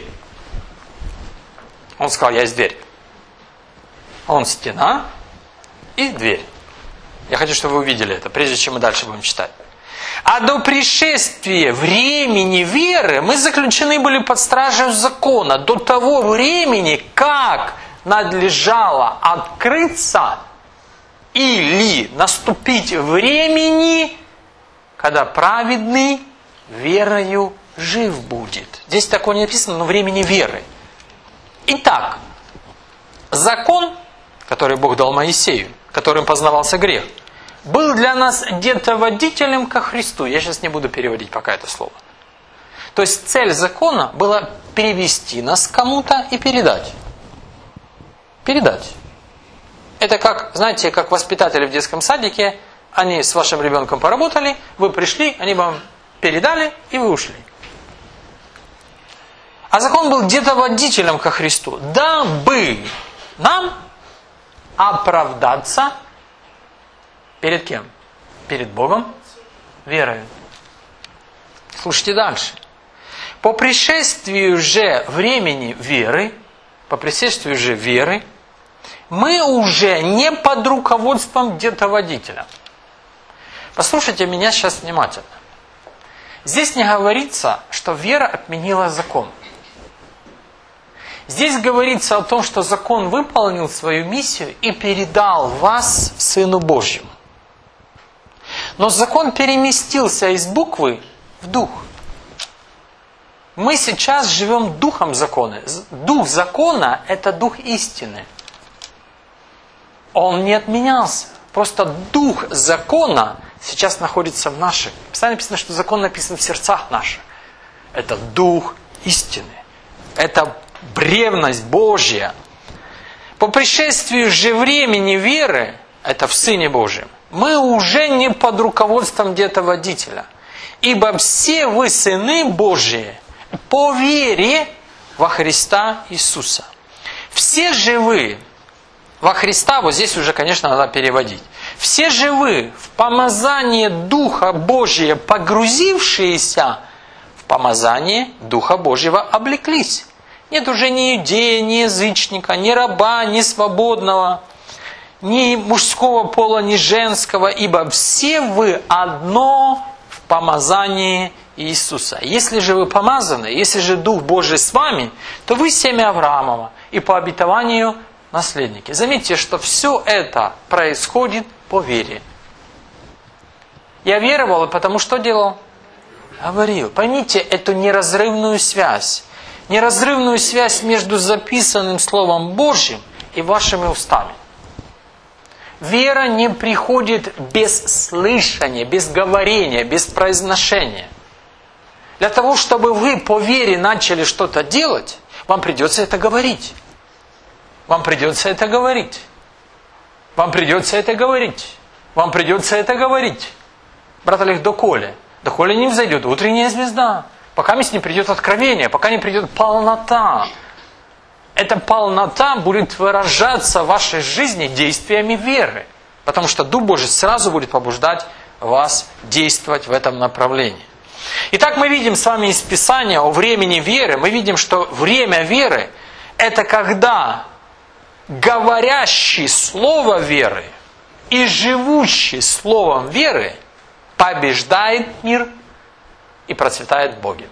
Он сказал, я есть дверь. Он стена и дверь. Я хочу, чтобы вы увидели это, прежде чем мы дальше будем читать. А до пришествия времени веры мы заключены были под стражей закона, до того времени, как надлежало открыться или наступить времени, когда праведный верою жив будет. Здесь такое не написано, но времени веры. Итак, закон, который Бог дал Моисею, которым познавался грех, был для нас где-то водителем ко Христу. Я сейчас не буду переводить пока это слово. То есть цель закона была перевести нас к кому-то и передать. Передать. Это как, знаете, как воспитатели в детском садике, они с вашим ребенком поработали, вы пришли, они вам передали, и вы ушли. А закон был где-то водителем ко Христу, дабы нам оправдаться перед кем? Перед Богом верою. Слушайте дальше. По пришествию же времени веры, по пришествию же веры, мы уже не под руководством где-то водителя. Послушайте меня сейчас внимательно. Здесь не говорится, что вера отменила закон. Здесь говорится о том, что закон выполнил свою миссию и передал вас Сыну Божьему. Но закон переместился из буквы в дух. Мы сейчас живем духом закона. Дух закона – это дух истины. Он не отменялся. Просто дух закона сейчас находится в наших. В Писании написано, что закон написан в сердцах наших. Это дух истины. Это древность Божья. По пришествию же времени веры, это в Сыне Божьем, мы уже не под руководством где-то водителя. Ибо все вы сыны Божьи по вере во Христа Иисуса. Все же вы во Христа, вот здесь уже, конечно, надо переводить. Все же вы в помазание Духа Божия, погрузившиеся в помазание Духа Божьего, облеклись. Нет уже ни иудея, ни язычника, ни раба, ни свободного, ни мужского пола, ни женского, ибо все вы одно в помазании Иисуса. Если же вы помазаны, если же Дух Божий с вами, то вы семя Авраамова и по обетованию наследники. Заметьте, что все это происходит по вере. Я веровал, и потому что делал? Говорил. Поймите эту неразрывную связь. Неразрывную связь между записанным Словом Божьим и вашими устами. Вера не приходит без слышания, без говорения, без произношения. Для того, чтобы вы по вере начали что-то делать, вам придется это говорить. Вам придется это говорить. Вам придется это говорить. Вам придется это говорить. Брат Олег, доколе? Доколе не взойдет утренняя звезда. Пока не придет откровение, пока не придет полнота. Эта полнота будет выражаться в вашей жизни действиями веры. Потому что Дух Божий сразу будет побуждать вас действовать в этом направлении. Итак, мы видим с вами из Писания о времени веры. Мы видим, что время веры – это когда говорящий слово веры и живущий словом веры побеждает мир и процветает в Боге.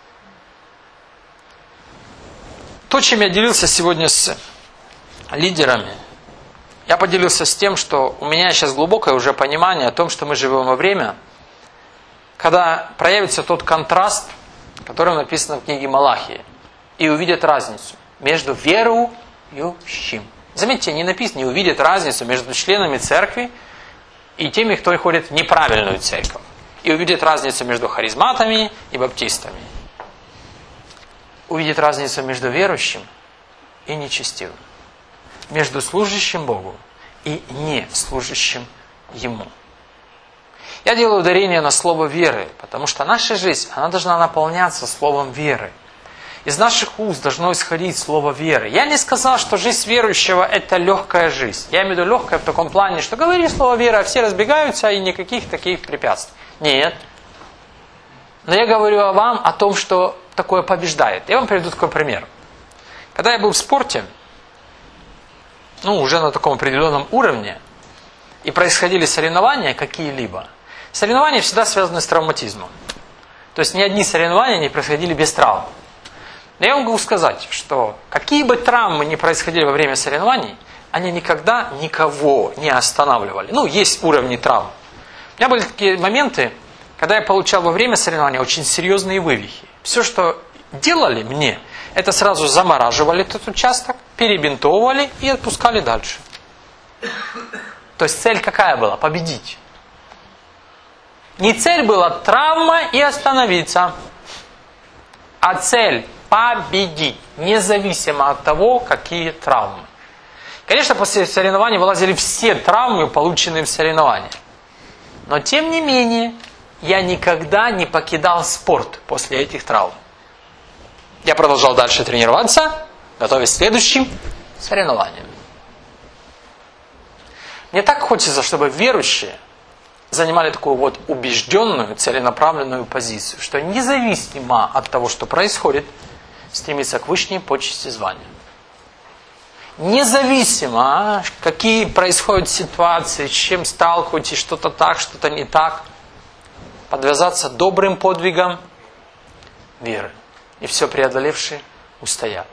То, чем я делился сегодня с лидерами, я поделился с тем, что у меня сейчас глубокое уже понимание о том, что мы живем во время, когда проявится тот контраст, который написан в книге Малахии, и увидят разницу между верующим. Заметьте, не написано, не увидят разницу между членами церкви и теми, кто ходит в неправильную церковь. И увидят разницу между харизматами и баптистами. Увидит разницу между верующим и нечестивым. Между служащим Богу и не служащим Ему. Я делаю ударение на слово веры, потому что наша жизнь, она должна наполняться словом веры. Из наших уст должно исходить слово веры. Я не сказал, что жизнь верующего – это легкая жизнь. Я имею в виду легкая в таком плане, что говори слово веры, а все разбегаются, и никаких таких препятствий. Нет. Но я говорю о вам, о том, что такое побеждает. Я вам приведу такой пример. Когда я был в спорте, ну, уже на таком определенном уровне, и происходили соревнования какие-либо, соревнования всегда связаны с травматизмом. То есть ни одни соревнования не происходили без травм. Но я могу сказать, что какие бы травмы ни происходили во время соревнований, они никогда никого не останавливали. Ну, есть уровни травм. У меня были такие моменты, когда я получал во время соревнований очень серьезные вывихи. Все, что делали мне, это сразу замораживали этот участок, перебинтовывали и отпускали дальше. То есть цель какая была? Победить. Не цель была травма и остановиться, а цель победить, независимо от того, какие травмы. Конечно, после соревнований вылазили все травмы, полученные в соревнованиях. Но тем не менее, я никогда не покидал спорт после этих травм. Я продолжал дальше тренироваться, готовясь к следующим соревнованиям. Мне так хочется, чтобы верующие занимали такую вот убежденную, целенаправленную позицию, что независимо от того, что происходит, стремиться к высшей почести звания. Независимо, какие происходят ситуации, с чем сталкиваетесь, что-то так, что-то не так, подвязаться добрым подвигом веры. И все преодолевшие устоят.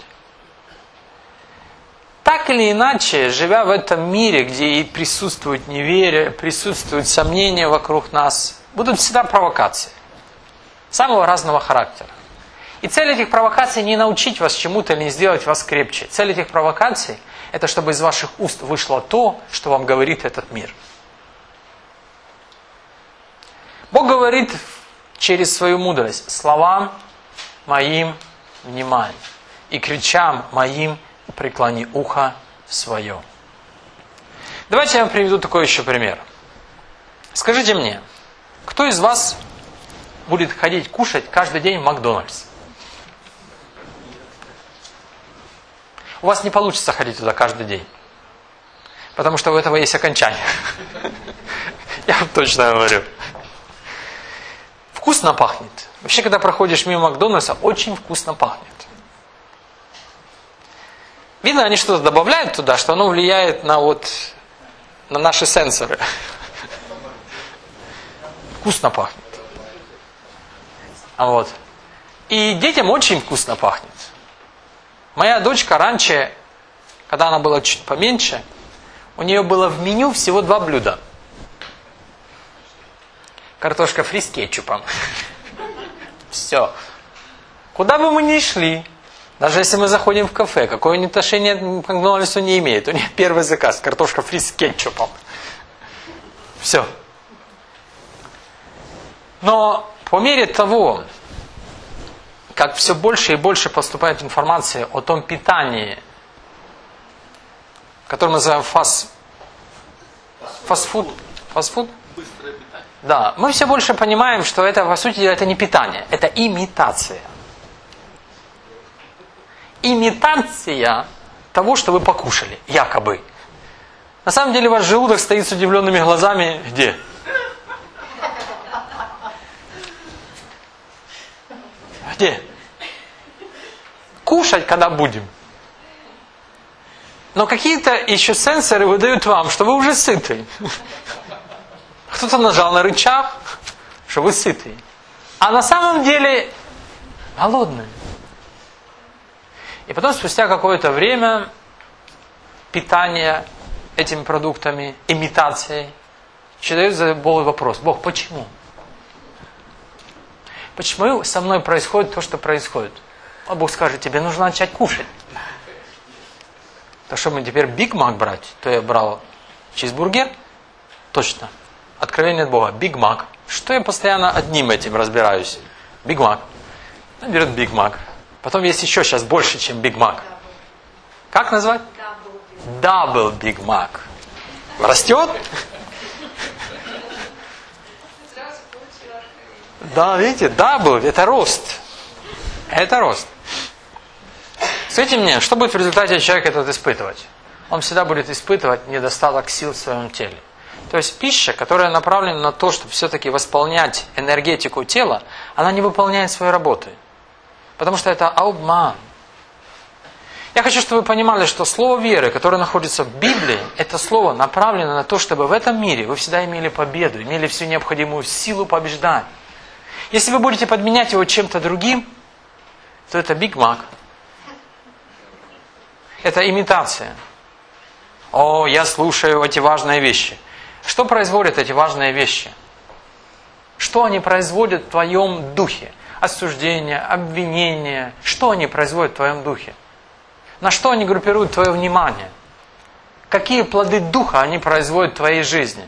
Так или иначе, живя в этом мире, где и присутствует неверие, присутствуют сомнения вокруг нас, будут всегда провокации. Самого разного характера. И цель этих провокаций не научить вас чему-то или не сделать вас крепче. Цель этих провокаций – это чтобы из ваших уст вышло то, что вам говорит этот мир. Бог говорит через свою мудрость: словам моим внимание, и кричам моим преклони ухо свое. Давайте я вам приведу такой еще пример. Скажите мне, кто из вас будет ходить кушать каждый день в Макдональдс? У вас не получится ходить туда каждый день. Потому что у этого есть окончание. Я вам точно говорю. Вкусно пахнет. Вообще, когда проходишь мимо Макдональдса, очень вкусно пахнет. Видно, они что-то добавляют туда, что оно влияет на, вот, на наши сенсоры. Вкусно пахнет. Вот. И детям очень вкусно пахнет. Моя дочка раньше, когда она была чуть поменьше, у нее было в меню всего два блюда. Картошка фри с кетчупом. Все. Куда бы мы ни шли, даже если мы заходим в кафе, какое-нибудь отношение к Макдональдсу не имеет. У нее первый заказ – картошка фри с кетчупом. Все. Но по мере того, как все больше и больше поступает информация о том питании, которое мы называем фаст, фастфуд, фастфуд? Быстрое питание. Да, мы все больше понимаем, что это, по сути, это не питание, это имитация. Имитация того, что вы покушали, якобы. На самом деле ваш желудок стоит с удивленными глазами где? Где? Кушать, когда будем. Но какие-то еще сенсоры выдают вам, что вы уже сыты. Кто-то нажал на рычаг, что вы сыты. А на самом деле голодные. И потом, спустя какое-то время питания этими продуктами, имитацией, человек задает Богу вопрос: Бог, почему? Почему со мной происходит то, что происходит? А Бог скажет: тебе нужно начать кушать. Так что мы теперь Биг Мак брать? То я брал чизбургер? Точно. Откровение от Бога. Биг Мак. Что я постоянно одним этим разбираюсь? Биг Мак. Он берет Биг Мак. Потом есть еще сейчас больше, чем Биг Мак. Как назвать? Дабл Биг Мак. Растет? Да, видите, дабл, это рост. Это рост. Скажите мне, что будет в результате человек этот испытывать? Он всегда будет испытывать недостаток сил в своем теле. То есть пища, которая направлена на то, чтобы все-таки восполнять энергетику тела, она не выполняет своей работы. Потому что это обман. Я хочу, чтобы вы понимали, что слово веры, которое находится в Библии, это слово направлено на то, чтобы в этом мире вы всегда имели победу, имели всю необходимую силу побеждать. Если вы будете подменять его чем-то другим, то это Биг Мак. Это имитация. О, я слушаю эти важные вещи. Что производят эти важные вещи? Что они производят в твоем духе? Осуждение, обвинение. Что они производят в твоем духе? На что они группируют твое внимание? Какие плоды духа они производят в твоей жизни?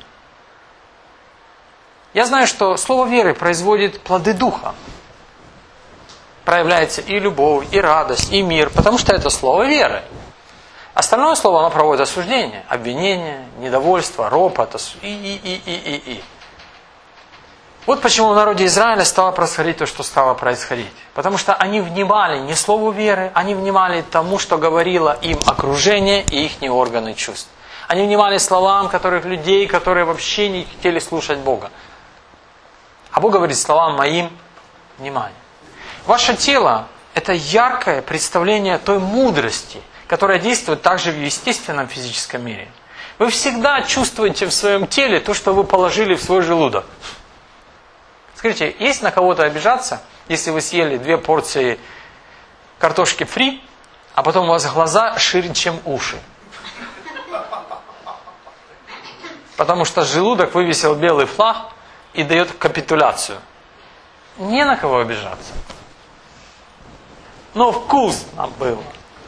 Я знаю, что слово веры производит плоды духа. Проявляется и любовь, и радость, и мир, потому что это слово веры. Остальное слово оно проводит осуждение, обвинение, недовольство, ропот, и, и, и, и, и, и. Вот почему в народе Израиля стало происходить то, что стало происходить. Потому что они внимали не слову веры, они внимали тому, что говорило им окружение и их органы чувств. Они внимали словам которых людей, которые вообще не хотели слушать Бога. А Бог говорит: словам моим внимание. Ваше тело – это яркое представление той мудрости, которая действует также в естественном физическом мире. Вы всегда чувствуете в своем теле то, что вы положили в свой желудок. Скажите, есть на кого-то обижаться, если вы съели две порции картошки фри, а потом у вас глаза шире, чем уши? Потому что желудок вывесил белый флаг и дает капитуляцию. Не на кого обижаться. Но вкусно было.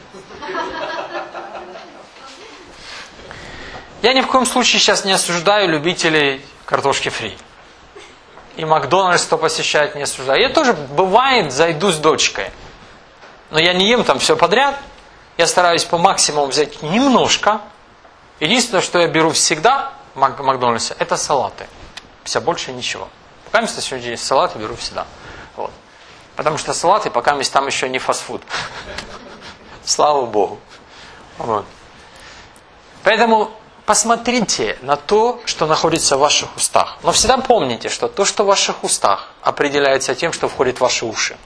Я ни в коем случае сейчас не осуждаю любителей картошки фри. И Макдональдс, кто посещает, не осуждаю. Я тоже, бывает, зайду с дочкой. Но я не ем там все подряд. Я стараюсь по максимуму взять немножко. Единственное, что я беру всегда в Макдональдсе, это салаты. Все, больше ничего. Пока место сегодня есть салаты, беру всегда. Вот. Потому что салаты пока мест там еще не фастфуд. Слава Богу. Вот. Поэтому посмотрите на то, что находится в ваших устах. Но всегда помните, что то, что в ваших устах, определяется тем, что входит в ваши уши.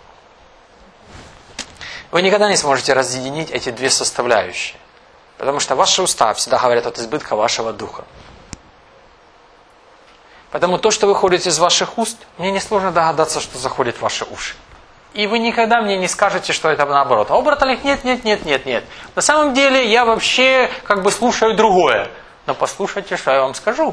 Вы никогда не сможете разъединить эти две составляющие. Потому что ваши уста всегда говорят от избытка вашего духа. Поэтому то, что выходит из ваших уст, мне несложно догадаться, что заходит в ваши уши. И вы никогда мне не скажете, что это наоборот. А у брата Олег, нет, нет, нет, нет, нет. На самом деле я вообще как бы слушаю другое. Но послушайте, что я вам скажу.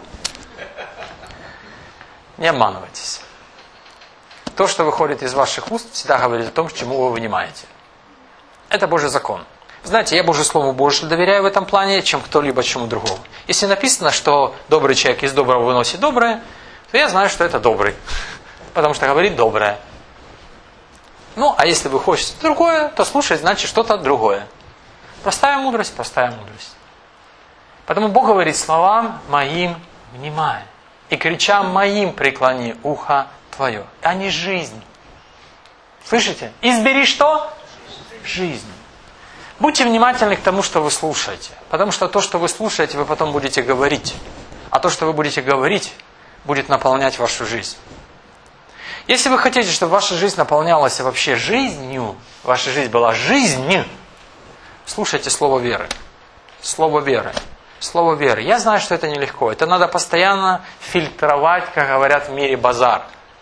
Не обманывайтесь. То, что выходит из ваших уст, всегда говорит о том, чему вы внимаете. Это Божий закон. Знаете, я Божьему Слову больше доверяю в этом плане, чем кто-либо чему другому. Если написано, что добрый человек из доброго выносит доброе, то я знаю, что это добрый. Потому что говорит доброе. Ну, а если вы хотите другое, то слушать значит что-то другое. Простая мудрость, простая мудрость. Поэтому Бог говорит словам моим внимай. И кричам моим преклони ухо твое. А не жизнь. Слышите? Избери что? Жизнь. Будьте внимательны к тому, что вы слушаете. Потому что то, что вы слушаете, вы потом будете говорить. А то, что вы будете говорить, будет наполнять вашу жизнь. Если вы хотите, чтобы ваша жизнь наполнялась вообще жизнью, ваша жизнь была жизнью, слушайте слово веры. Слово веры. Слово веры. Я знаю, что это нелегко. Это надо постоянно фильтровать, как говорят в мире, базар.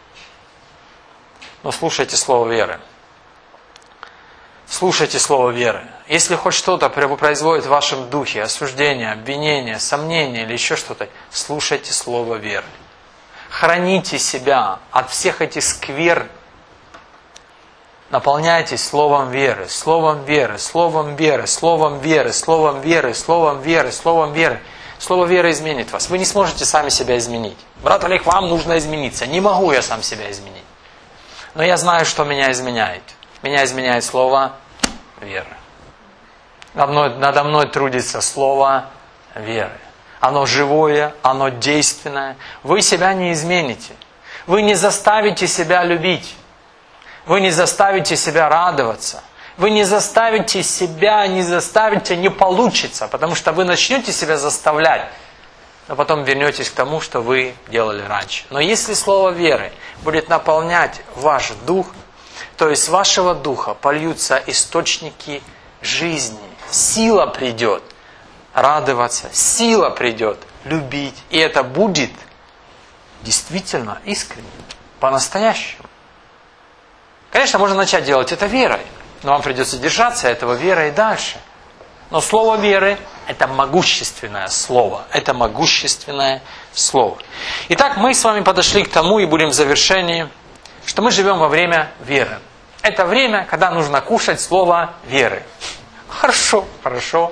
Но слушайте слово веры. Слушайте слово веры. Если хоть что-то производит в вашем духе, осуждение, обвинение, сомнение или еще что-то, слушайте слово веры. Храните себя от всех этих сквер. Наполняйтесь словом веры, словом веры, словом веры, словом веры, словом веры, словом веры, словом веры. Слово веры изменит вас. Вы не сможете сами себя изменить. Брат Олег, вам нужно измениться. Не могу я сам себя изменить. Но я знаю, что меня изменяет. Меня изменяет слово веры. Надо мной, надо мной трудится слово веры. Оно живое, оно действенное. Вы себя не измените. Вы не заставите себя любить. Вы не заставите себя радоваться. Вы не заставите себя, не заставите, не получится. Потому что вы начнете себя заставлять. Но потом вернетесь к тому, что вы делали раньше. Но если слово веры будет наполнять ваш дух, то из вашего духа польются источники жизни. Сила придет радоваться, сила придет любить. И это будет действительно искренне, по-настоящему. Конечно, можно начать делать это верой, но вам придется держаться этого верой дальше. Но слово веры – это могущественное слово. Это могущественное слово. Итак, мы с вами подошли к тому и будем в завершении, что мы живем во время веры. Это время, когда нужно кушать слово веры. Хорошо, хорошо.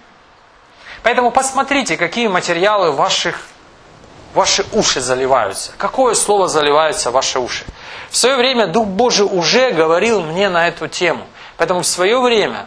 Поэтому посмотрите, какие материалы в ваших, ваши уши заливаются. Какое слово заливается в ваши уши. В свое время Дух Божий уже говорил мне на эту тему. Поэтому в свое время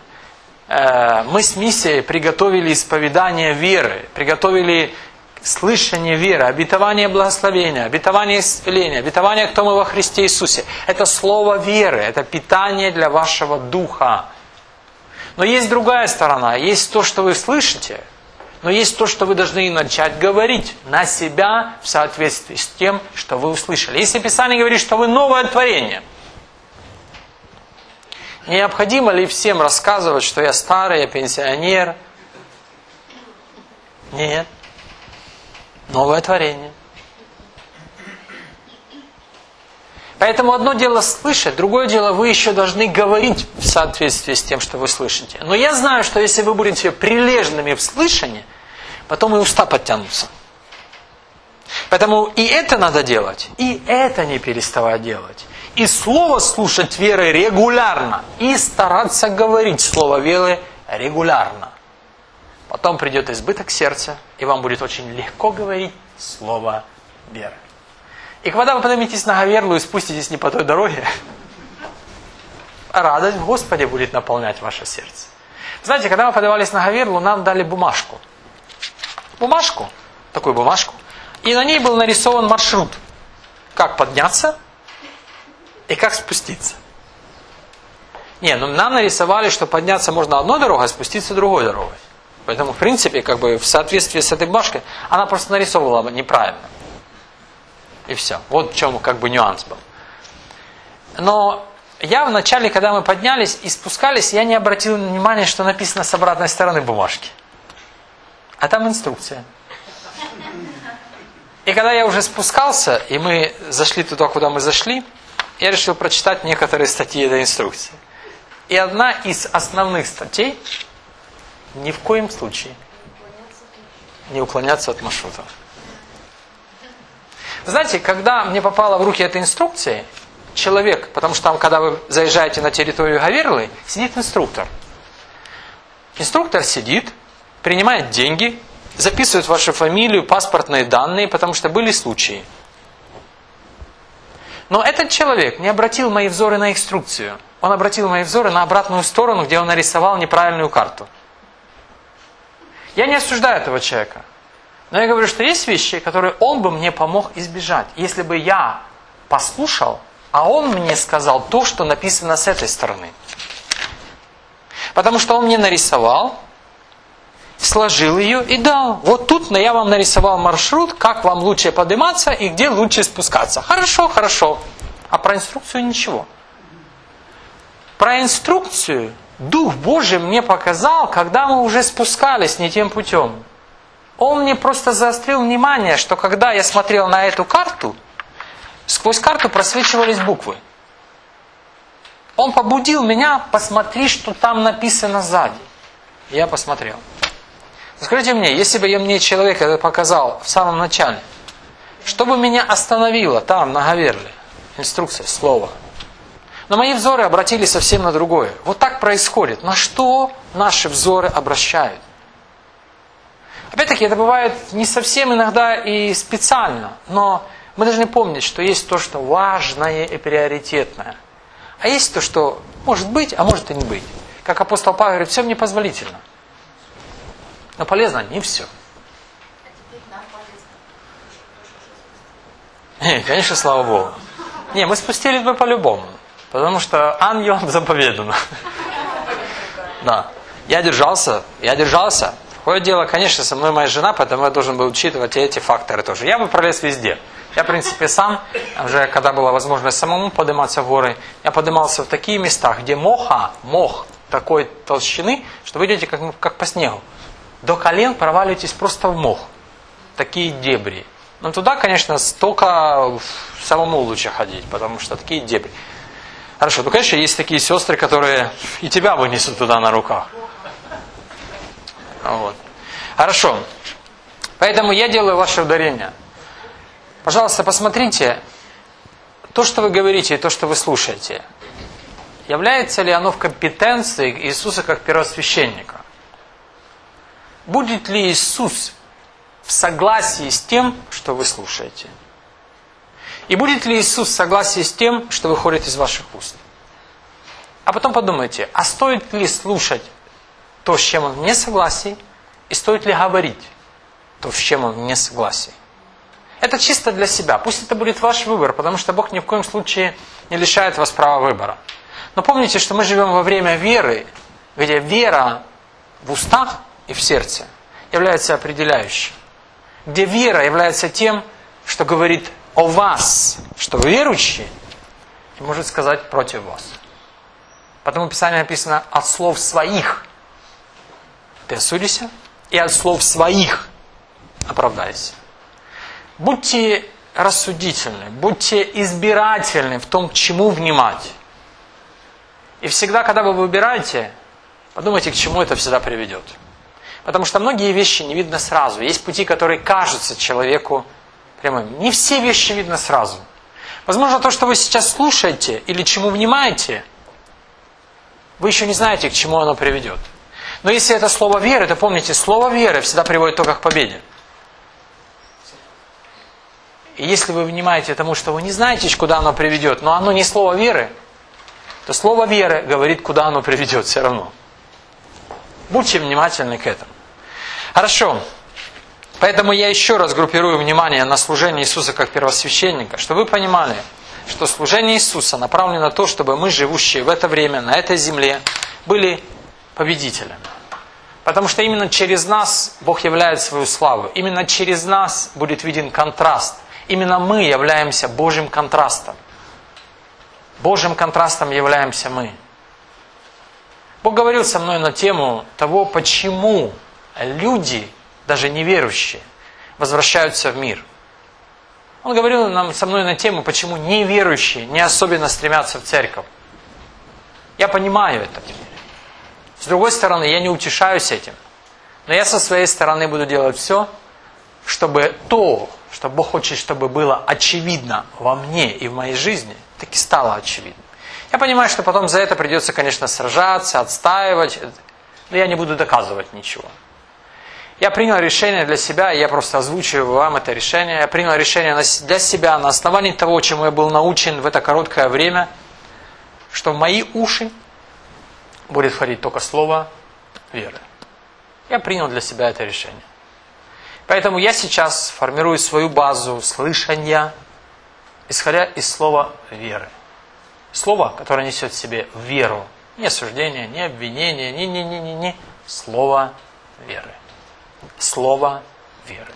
э, мы с миссией приготовили исповедание веры, приготовили слышание веры, обетование благословения, обетование исцеления, обетование, кто мы во Христе Иисусе. Это слово веры, это питание для вашего духа. Но есть другая сторона, есть то, что вы слышите, но есть то, что вы должны начать говорить на себя в соответствии с тем, что вы услышали. Если Писание говорит, что вы новое творение, необходимо ли всем рассказывать, что я старый, я пенсионер? Нет. Новое творение. Поэтому одно дело слышать, другое дело вы еще должны говорить в соответствии с тем, что вы слышите. Но я знаю, что если вы будете прилежными в слышании, потом и уста подтянутся. Поэтому и это надо делать, и это не переставать делать. И слово слушать верой регулярно, и стараться говорить слово веры регулярно. Потом придет избыток сердца, и вам будет очень легко говорить слово веры. И когда вы подниметесь на говерлу и спуститесь не по той дороге, радость в Господе будет наполнять ваше сердце. Знаете, когда мы подавались на говерлу, нам дали бумажку. Бумажку, такую бумажку. И на ней был нарисован маршрут. Как подняться и как спуститься. Не, ну нам нарисовали, что подняться можно одной дорогой, а спуститься другой дорогой. Поэтому, в принципе, как бы в соответствии с этой бумажкой, она просто нарисовывала неправильно. И все. Вот в чем как бы нюанс был. Но я вначале, когда мы поднялись и спускались, я не обратил внимания, что написано с обратной стороны бумажки. А там инструкция. И когда я уже спускался, и мы зашли туда, куда мы зашли, я решил прочитать некоторые статьи этой инструкции. И одна из основных статей — ни в коем случае не уклоняться от маршрута. Вы знаете, когда мне попала в руки эта инструкция, человек, потому что там, когда вы заезжаете на территорию Гаверлы, сидит инструктор. Инструктор сидит, принимает деньги, записывает вашу фамилию, паспортные данные, потому что были случаи. Но этот человек не обратил мои взоры на инструкцию. Он обратил мои взоры на обратную сторону, где он нарисовал неправильную карту. Я не осуждаю этого человека. Но я говорю, что есть вещи, которые он бы мне помог избежать. Если бы я послушал, а он мне сказал то, что написано с этой стороны. Потому что он мне нарисовал, сложил ее и дал. Вот тут я вам нарисовал маршрут, как вам лучше подниматься и где лучше спускаться. Хорошо, хорошо. А про инструкцию ничего. Про инструкцию Дух Божий мне показал, когда мы уже спускались не тем путем. Он мне просто заострил внимание, что когда я смотрел на эту карту, сквозь карту просвечивались буквы. Он побудил меня, посмотри, что там написано сзади. Я посмотрел. Скажите мне, если бы я мне человек это показал в самом начале, что бы меня остановило там, на Гаверле? Инструкция, слово. Но мои взоры обратились совсем на другое. Вот так происходит. На что наши взоры обращают? Опять-таки, это бывает не совсем иногда и специально. Но мы должны помнить, что есть то, что важное и приоритетное. А есть то, что может быть, а может и не быть. Как апостол Павел говорит, все мне позволительно. Но полезно не все. Не, конечно, слава Богу. Не, мы спустились бы по-любому. Потому что ангелам заповедано. Да. Я держался, я держался. Такое дело, конечно, со мной моя жена, поэтому я должен был учитывать и эти факторы тоже. Я бы пролез везде. Я, в принципе, сам, уже когда была возможность самому подниматься в горы, я поднимался в такие места, где моха, мох такой толщины, что вы идете как, как по снегу. До колен проваливаетесь просто в мох. Такие дебри. Но туда, конечно, столько самому лучше ходить, потому что такие дебри. Хорошо, ну, конечно, есть такие сестры, которые и тебя вынесут туда на руках. Вот. Хорошо. Поэтому я делаю ваше ударение. Пожалуйста, посмотрите, то, что вы говорите, и то, что вы слушаете, является ли оно в компетенции Иисуса как первосвященника? Будет ли Иисус в согласии с тем, что вы слушаете? И будет ли Иисус в согласии с тем, что выходит из ваших уст? А потом подумайте, а стоит ли слушать то, с чем он не согласен, и стоит ли говорить то, с чем он не согласен? Это чисто для себя. Пусть это будет ваш выбор, потому что Бог ни в коем случае не лишает вас права выбора. Но помните, что мы живем во время веры, где вера в устах и в сердце является определяющей. Где вера является тем, что говорит о вас, что вы верующие, и может сказать против вас. Потому в Писании написано от слов своих ты осудишься, и от слов своих оправдайся. Будьте рассудительны, будьте избирательны в том, к чему внимать. И всегда, когда вы выбираете, подумайте, к чему это всегда приведет. Потому что многие вещи не видно сразу. Есть пути, которые кажутся человеку прямым. Не все вещи видно сразу. Возможно, то, что вы сейчас слушаете или чему внимаете, вы еще не знаете, к чему оно приведет. Но если это слово веры, то помните, слово веры всегда приводит только к победе. И если вы внимаете тому, что вы не знаете, куда оно приведет, но оно не слово веры, то слово веры говорит, куда оно приведет все равно. Будьте внимательны к этому. Хорошо. Поэтому я еще раз группирую внимание на служение Иисуса как первосвященника, чтобы вы понимали, что служение Иисуса направлено на то, чтобы мы, живущие в это время, на этой земле, были победителями. Потому что именно через нас Бог являет свою славу. Именно через нас будет виден контраст. Именно мы являемся Божьим контрастом. Божьим контрастом являемся мы. Бог говорил со мной на тему того, почему люди, даже неверующие, возвращаются в мир. Он говорил нам со мной на тему, почему неверующие не особенно стремятся в церковь. Я понимаю это теперь. С другой стороны, я не утешаюсь этим. Но я со своей стороны буду делать все, чтобы то, что Бог хочет, чтобы было очевидно во мне и в моей жизни, таки стало очевидно. Я понимаю, что потом за это придется, конечно, сражаться, отстаивать, но я не буду доказывать ничего. Я принял решение для себя, и я просто озвучиваю вам это решение. Я принял решение для себя на основании того, чему я был научен в это короткое время, что в мои уши будет входить только слово веры. Я принял для себя это решение. Поэтому я сейчас формирую свою базу слышания, исходя из слова веры. Слово, которое несет в себе веру. Не осуждение, не обвинение, не, не, не, не, не. Слово веры. Слово веры.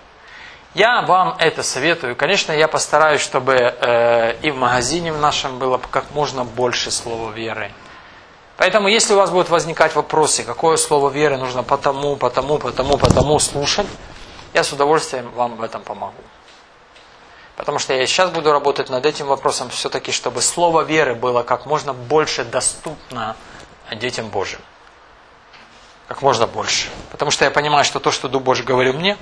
Я вам это советую. Конечно, я постараюсь, чтобы э, и в магазине в нашем было как можно больше слова веры. Поэтому, если у вас будут возникать вопросы, какое слово веры нужно потому, потому, потому, потому слушать, я с удовольствием вам в этом помогу. Потому что я сейчас буду работать над этим вопросом все-таки, чтобы слово веры было как можно больше доступно детям Божьим. Как можно больше. Потому что я понимаю, что то, что Дух Божий говорил мне,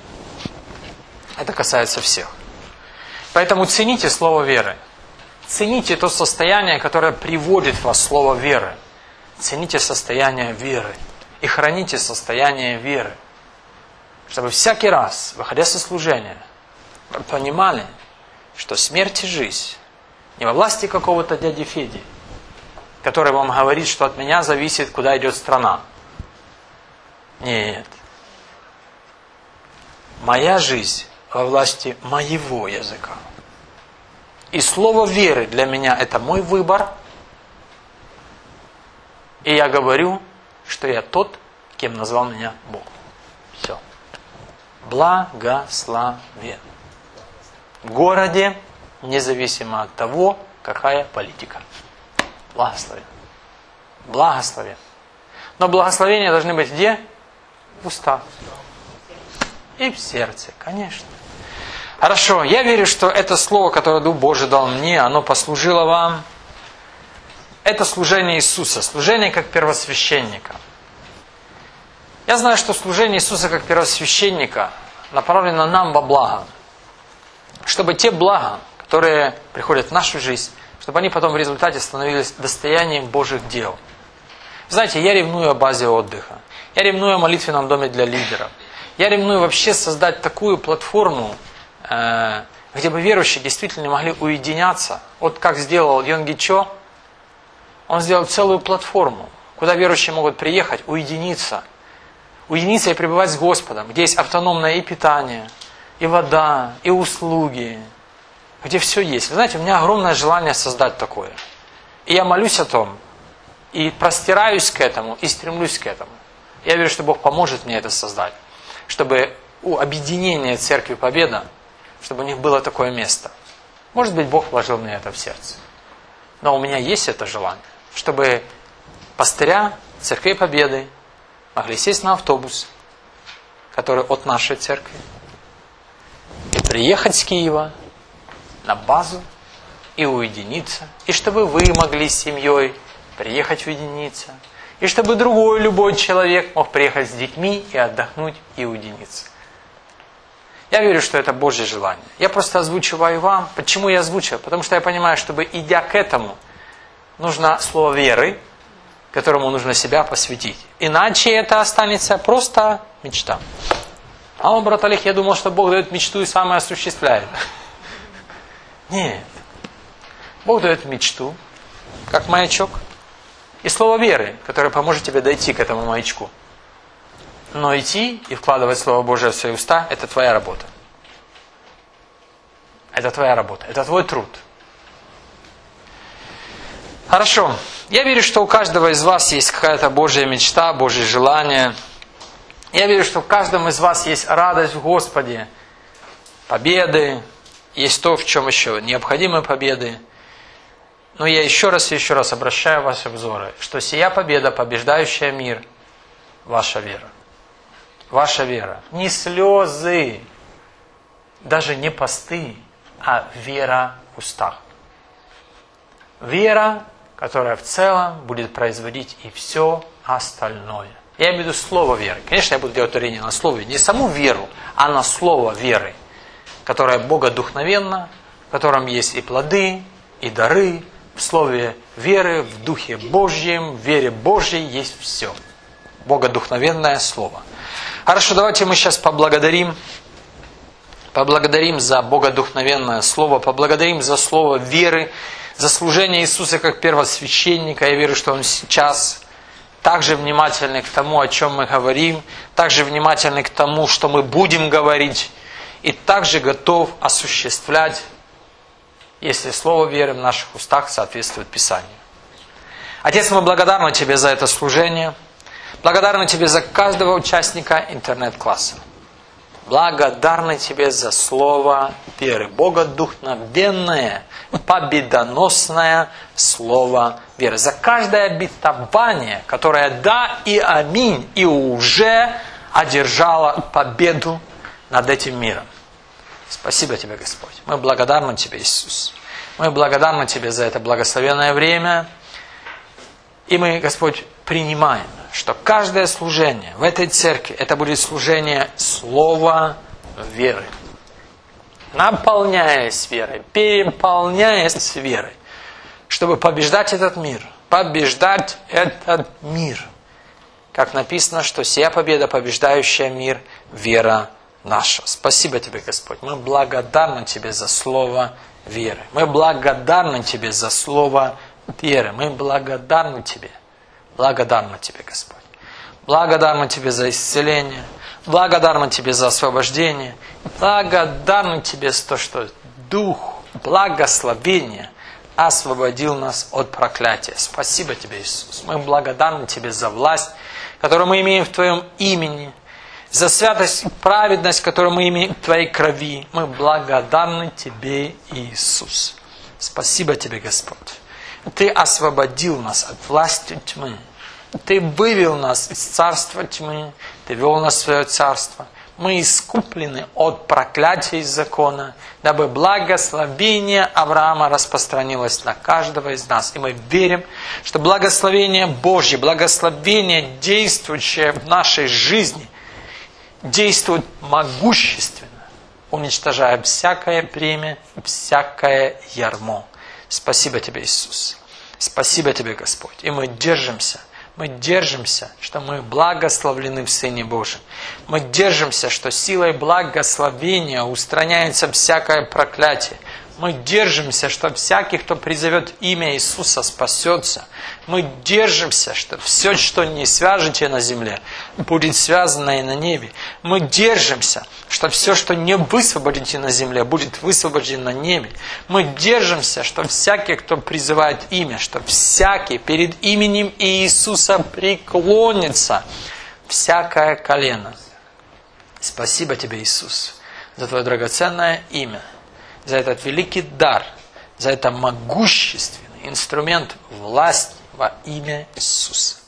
это касается всех. Поэтому цените слово веры. Цените то состояние, которое приводит вас слово веры. Цените состояние веры. И храните состояние веры. Чтобы всякий раз, выходя со служения, вы понимали, что смерть и жизнь не во власти какого-то дяди Феди, который вам говорит, что от меня зависит, куда идет страна. Нет. Моя жизнь во власти моего языка. И слово веры для меня это мой выбор. И я говорю, что я тот, кем назвал меня Бог. Все. Благословен. В городе, независимо от того, какая политика. Благословен. Благословен. Но благословения должны быть где? В устах. И в сердце, конечно. Хорошо, я верю, что это слово, которое Дух Божий дал мне, оно послужило вам. Это служение Иисуса, служение как первосвященника. Я знаю, что служение Иисуса как первосвященника направлено нам во благо. Чтобы те блага, которые приходят в нашу жизнь, чтобы они потом в результате становились достоянием Божьих дел. Знаете, я ревную о базе отдыха. Я ревную о молитвенном доме для лидеров. Я ревную вообще создать такую платформу, где бы верующие действительно могли уединяться. Вот как сделал Йонги Чо, он сделал целую платформу, куда верующие могут приехать, уединиться. Уединиться и пребывать с Господом, где есть автономное и питание, и вода, и услуги, где все есть. Вы знаете, у меня огромное желание создать такое. И я молюсь о том, и простираюсь к этому, и стремлюсь к этому. Я верю, что Бог поможет мне это создать. Чтобы у объединения Церкви Победа, чтобы у них было такое место. Может быть, Бог вложил мне это в сердце. Но у меня есть это желание, чтобы пастыря Церкви Победы могли сесть на автобус, который от нашей церкви, и приехать с Киева на базу и уединиться. И чтобы вы могли с семьей приехать уединиться. И чтобы другой, любой человек мог приехать с детьми и отдохнуть и уединиться. Я верю, что это Божье желание. Я просто озвучиваю вам. Почему я озвучиваю? Потому что я понимаю, чтобы идя к этому, нужно слово веры, которому нужно себя посвятить. Иначе это останется просто мечта. А он, брат Олег, я думал, что Бог дает мечту и сам ее осуществляет. Нет. Бог дает мечту, как маячок, и слово веры, которое поможет тебе дойти к этому маячку. Но идти и вкладывать Слово Божие в свои уста – это твоя работа. Это твоя работа, это твой труд. Хорошо. Я верю, что у каждого из вас есть какая-то Божья мечта, Божье желание. Я верю, что в каждом из вас есть радость в Господе, победы, есть то, в чем еще необходимы победы. Но я еще раз и еще раз обращаю ваши взоры, что сия победа, побеждающая мир, ваша вера. Ваша вера. Не слезы, даже не посты, а вера в устах. Вера, которая в целом будет производить и все остальное. Я имею в виду слово веры. Конечно, я буду делать ударение на слове, не саму веру, а на слово веры, которое богодухновенно, в котором есть и плоды, и дары. В слове веры, в Духе Божьем, в вере Божьей есть все. Богодухновенное слово. Хорошо, давайте мы сейчас поблагодарим. Поблагодарим за богодухновенное слово, поблагодарим за слово веры, за служение Иисуса как первосвященника. Я верю, что Он сейчас также внимательный к тому, о чем мы говорим, также внимательный к тому, что мы будем говорить, и также готов осуществлять, если слово веры в наших устах соответствует Писанию. Отец, мы благодарны Тебе за это служение, благодарны Тебе за каждого участника интернет-класса. Благодарны Тебе за слово веры, богодухновенное, победоносное слово веры. За каждое обетование, которое да и аминь, и уже одержало победу над этим миром. Спасибо Тебе, Господь. Мы благодарны Тебе, Иисус. Мы благодарны Тебе за это благословенное время. И мы, Господь, принимаем, что каждое служение в этой церкви, это будет служение слова веры. Наполняясь верой, переполняясь верой, чтобы побеждать этот мир, побеждать этот мир. Как написано, что сия победа, побеждающая мир, вера наша. Спасибо Тебе, Господь. Мы благодарны Тебе за слово веры. Мы благодарны Тебе за слово веры. Мы благодарны Тебе. Благодарны Тебе, Господь. Благодарны Тебе за исцеление. Благодарны Тебе за освобождение. Благодарны Тебе за то, что Дух благословения освободил нас от проклятия. Спасибо Тебе, Иисус. Мы благодарны Тебе за власть, которую мы имеем в Твоем имени, за святость и праведность, которую мы имеем в Твоей крови. Мы благодарны Тебе, Иисус. Спасибо Тебе, Господь. Ты освободил нас от власти тьмы. Ты вывел нас из царства тьмы. Ты вел нас в свое царство. Мы искуплены от проклятия из закона, дабы благословение Авраама распространилось на каждого из нас. И мы верим, что благословение Божье, благословение, действующее в нашей жизни, действует могущественно, уничтожая всякое бремя, всякое ярмо. Спасибо Тебе, Иисус. Спасибо Тебе, Господь. И мы держимся. Мы держимся, что мы благословлены в Сыне Божьем. Мы держимся, что силой благословения устраняется всякое проклятие. Мы держимся, что всякий, кто призовет имя Иисуса, спасется. Мы держимся, что все, что не свяжете на земле, будет связано и на небе. Мы держимся, что все, что не высвободите на земле, будет высвобождено на небе. Мы держимся, что всякий, кто призывает имя, что всякий перед именем Иисуса преклонится, всякое колено. Спасибо Тебе, Иисус, за Твое драгоценное имя, за этот великий дар, за это могущественный инструмент власти во имя Иисуса.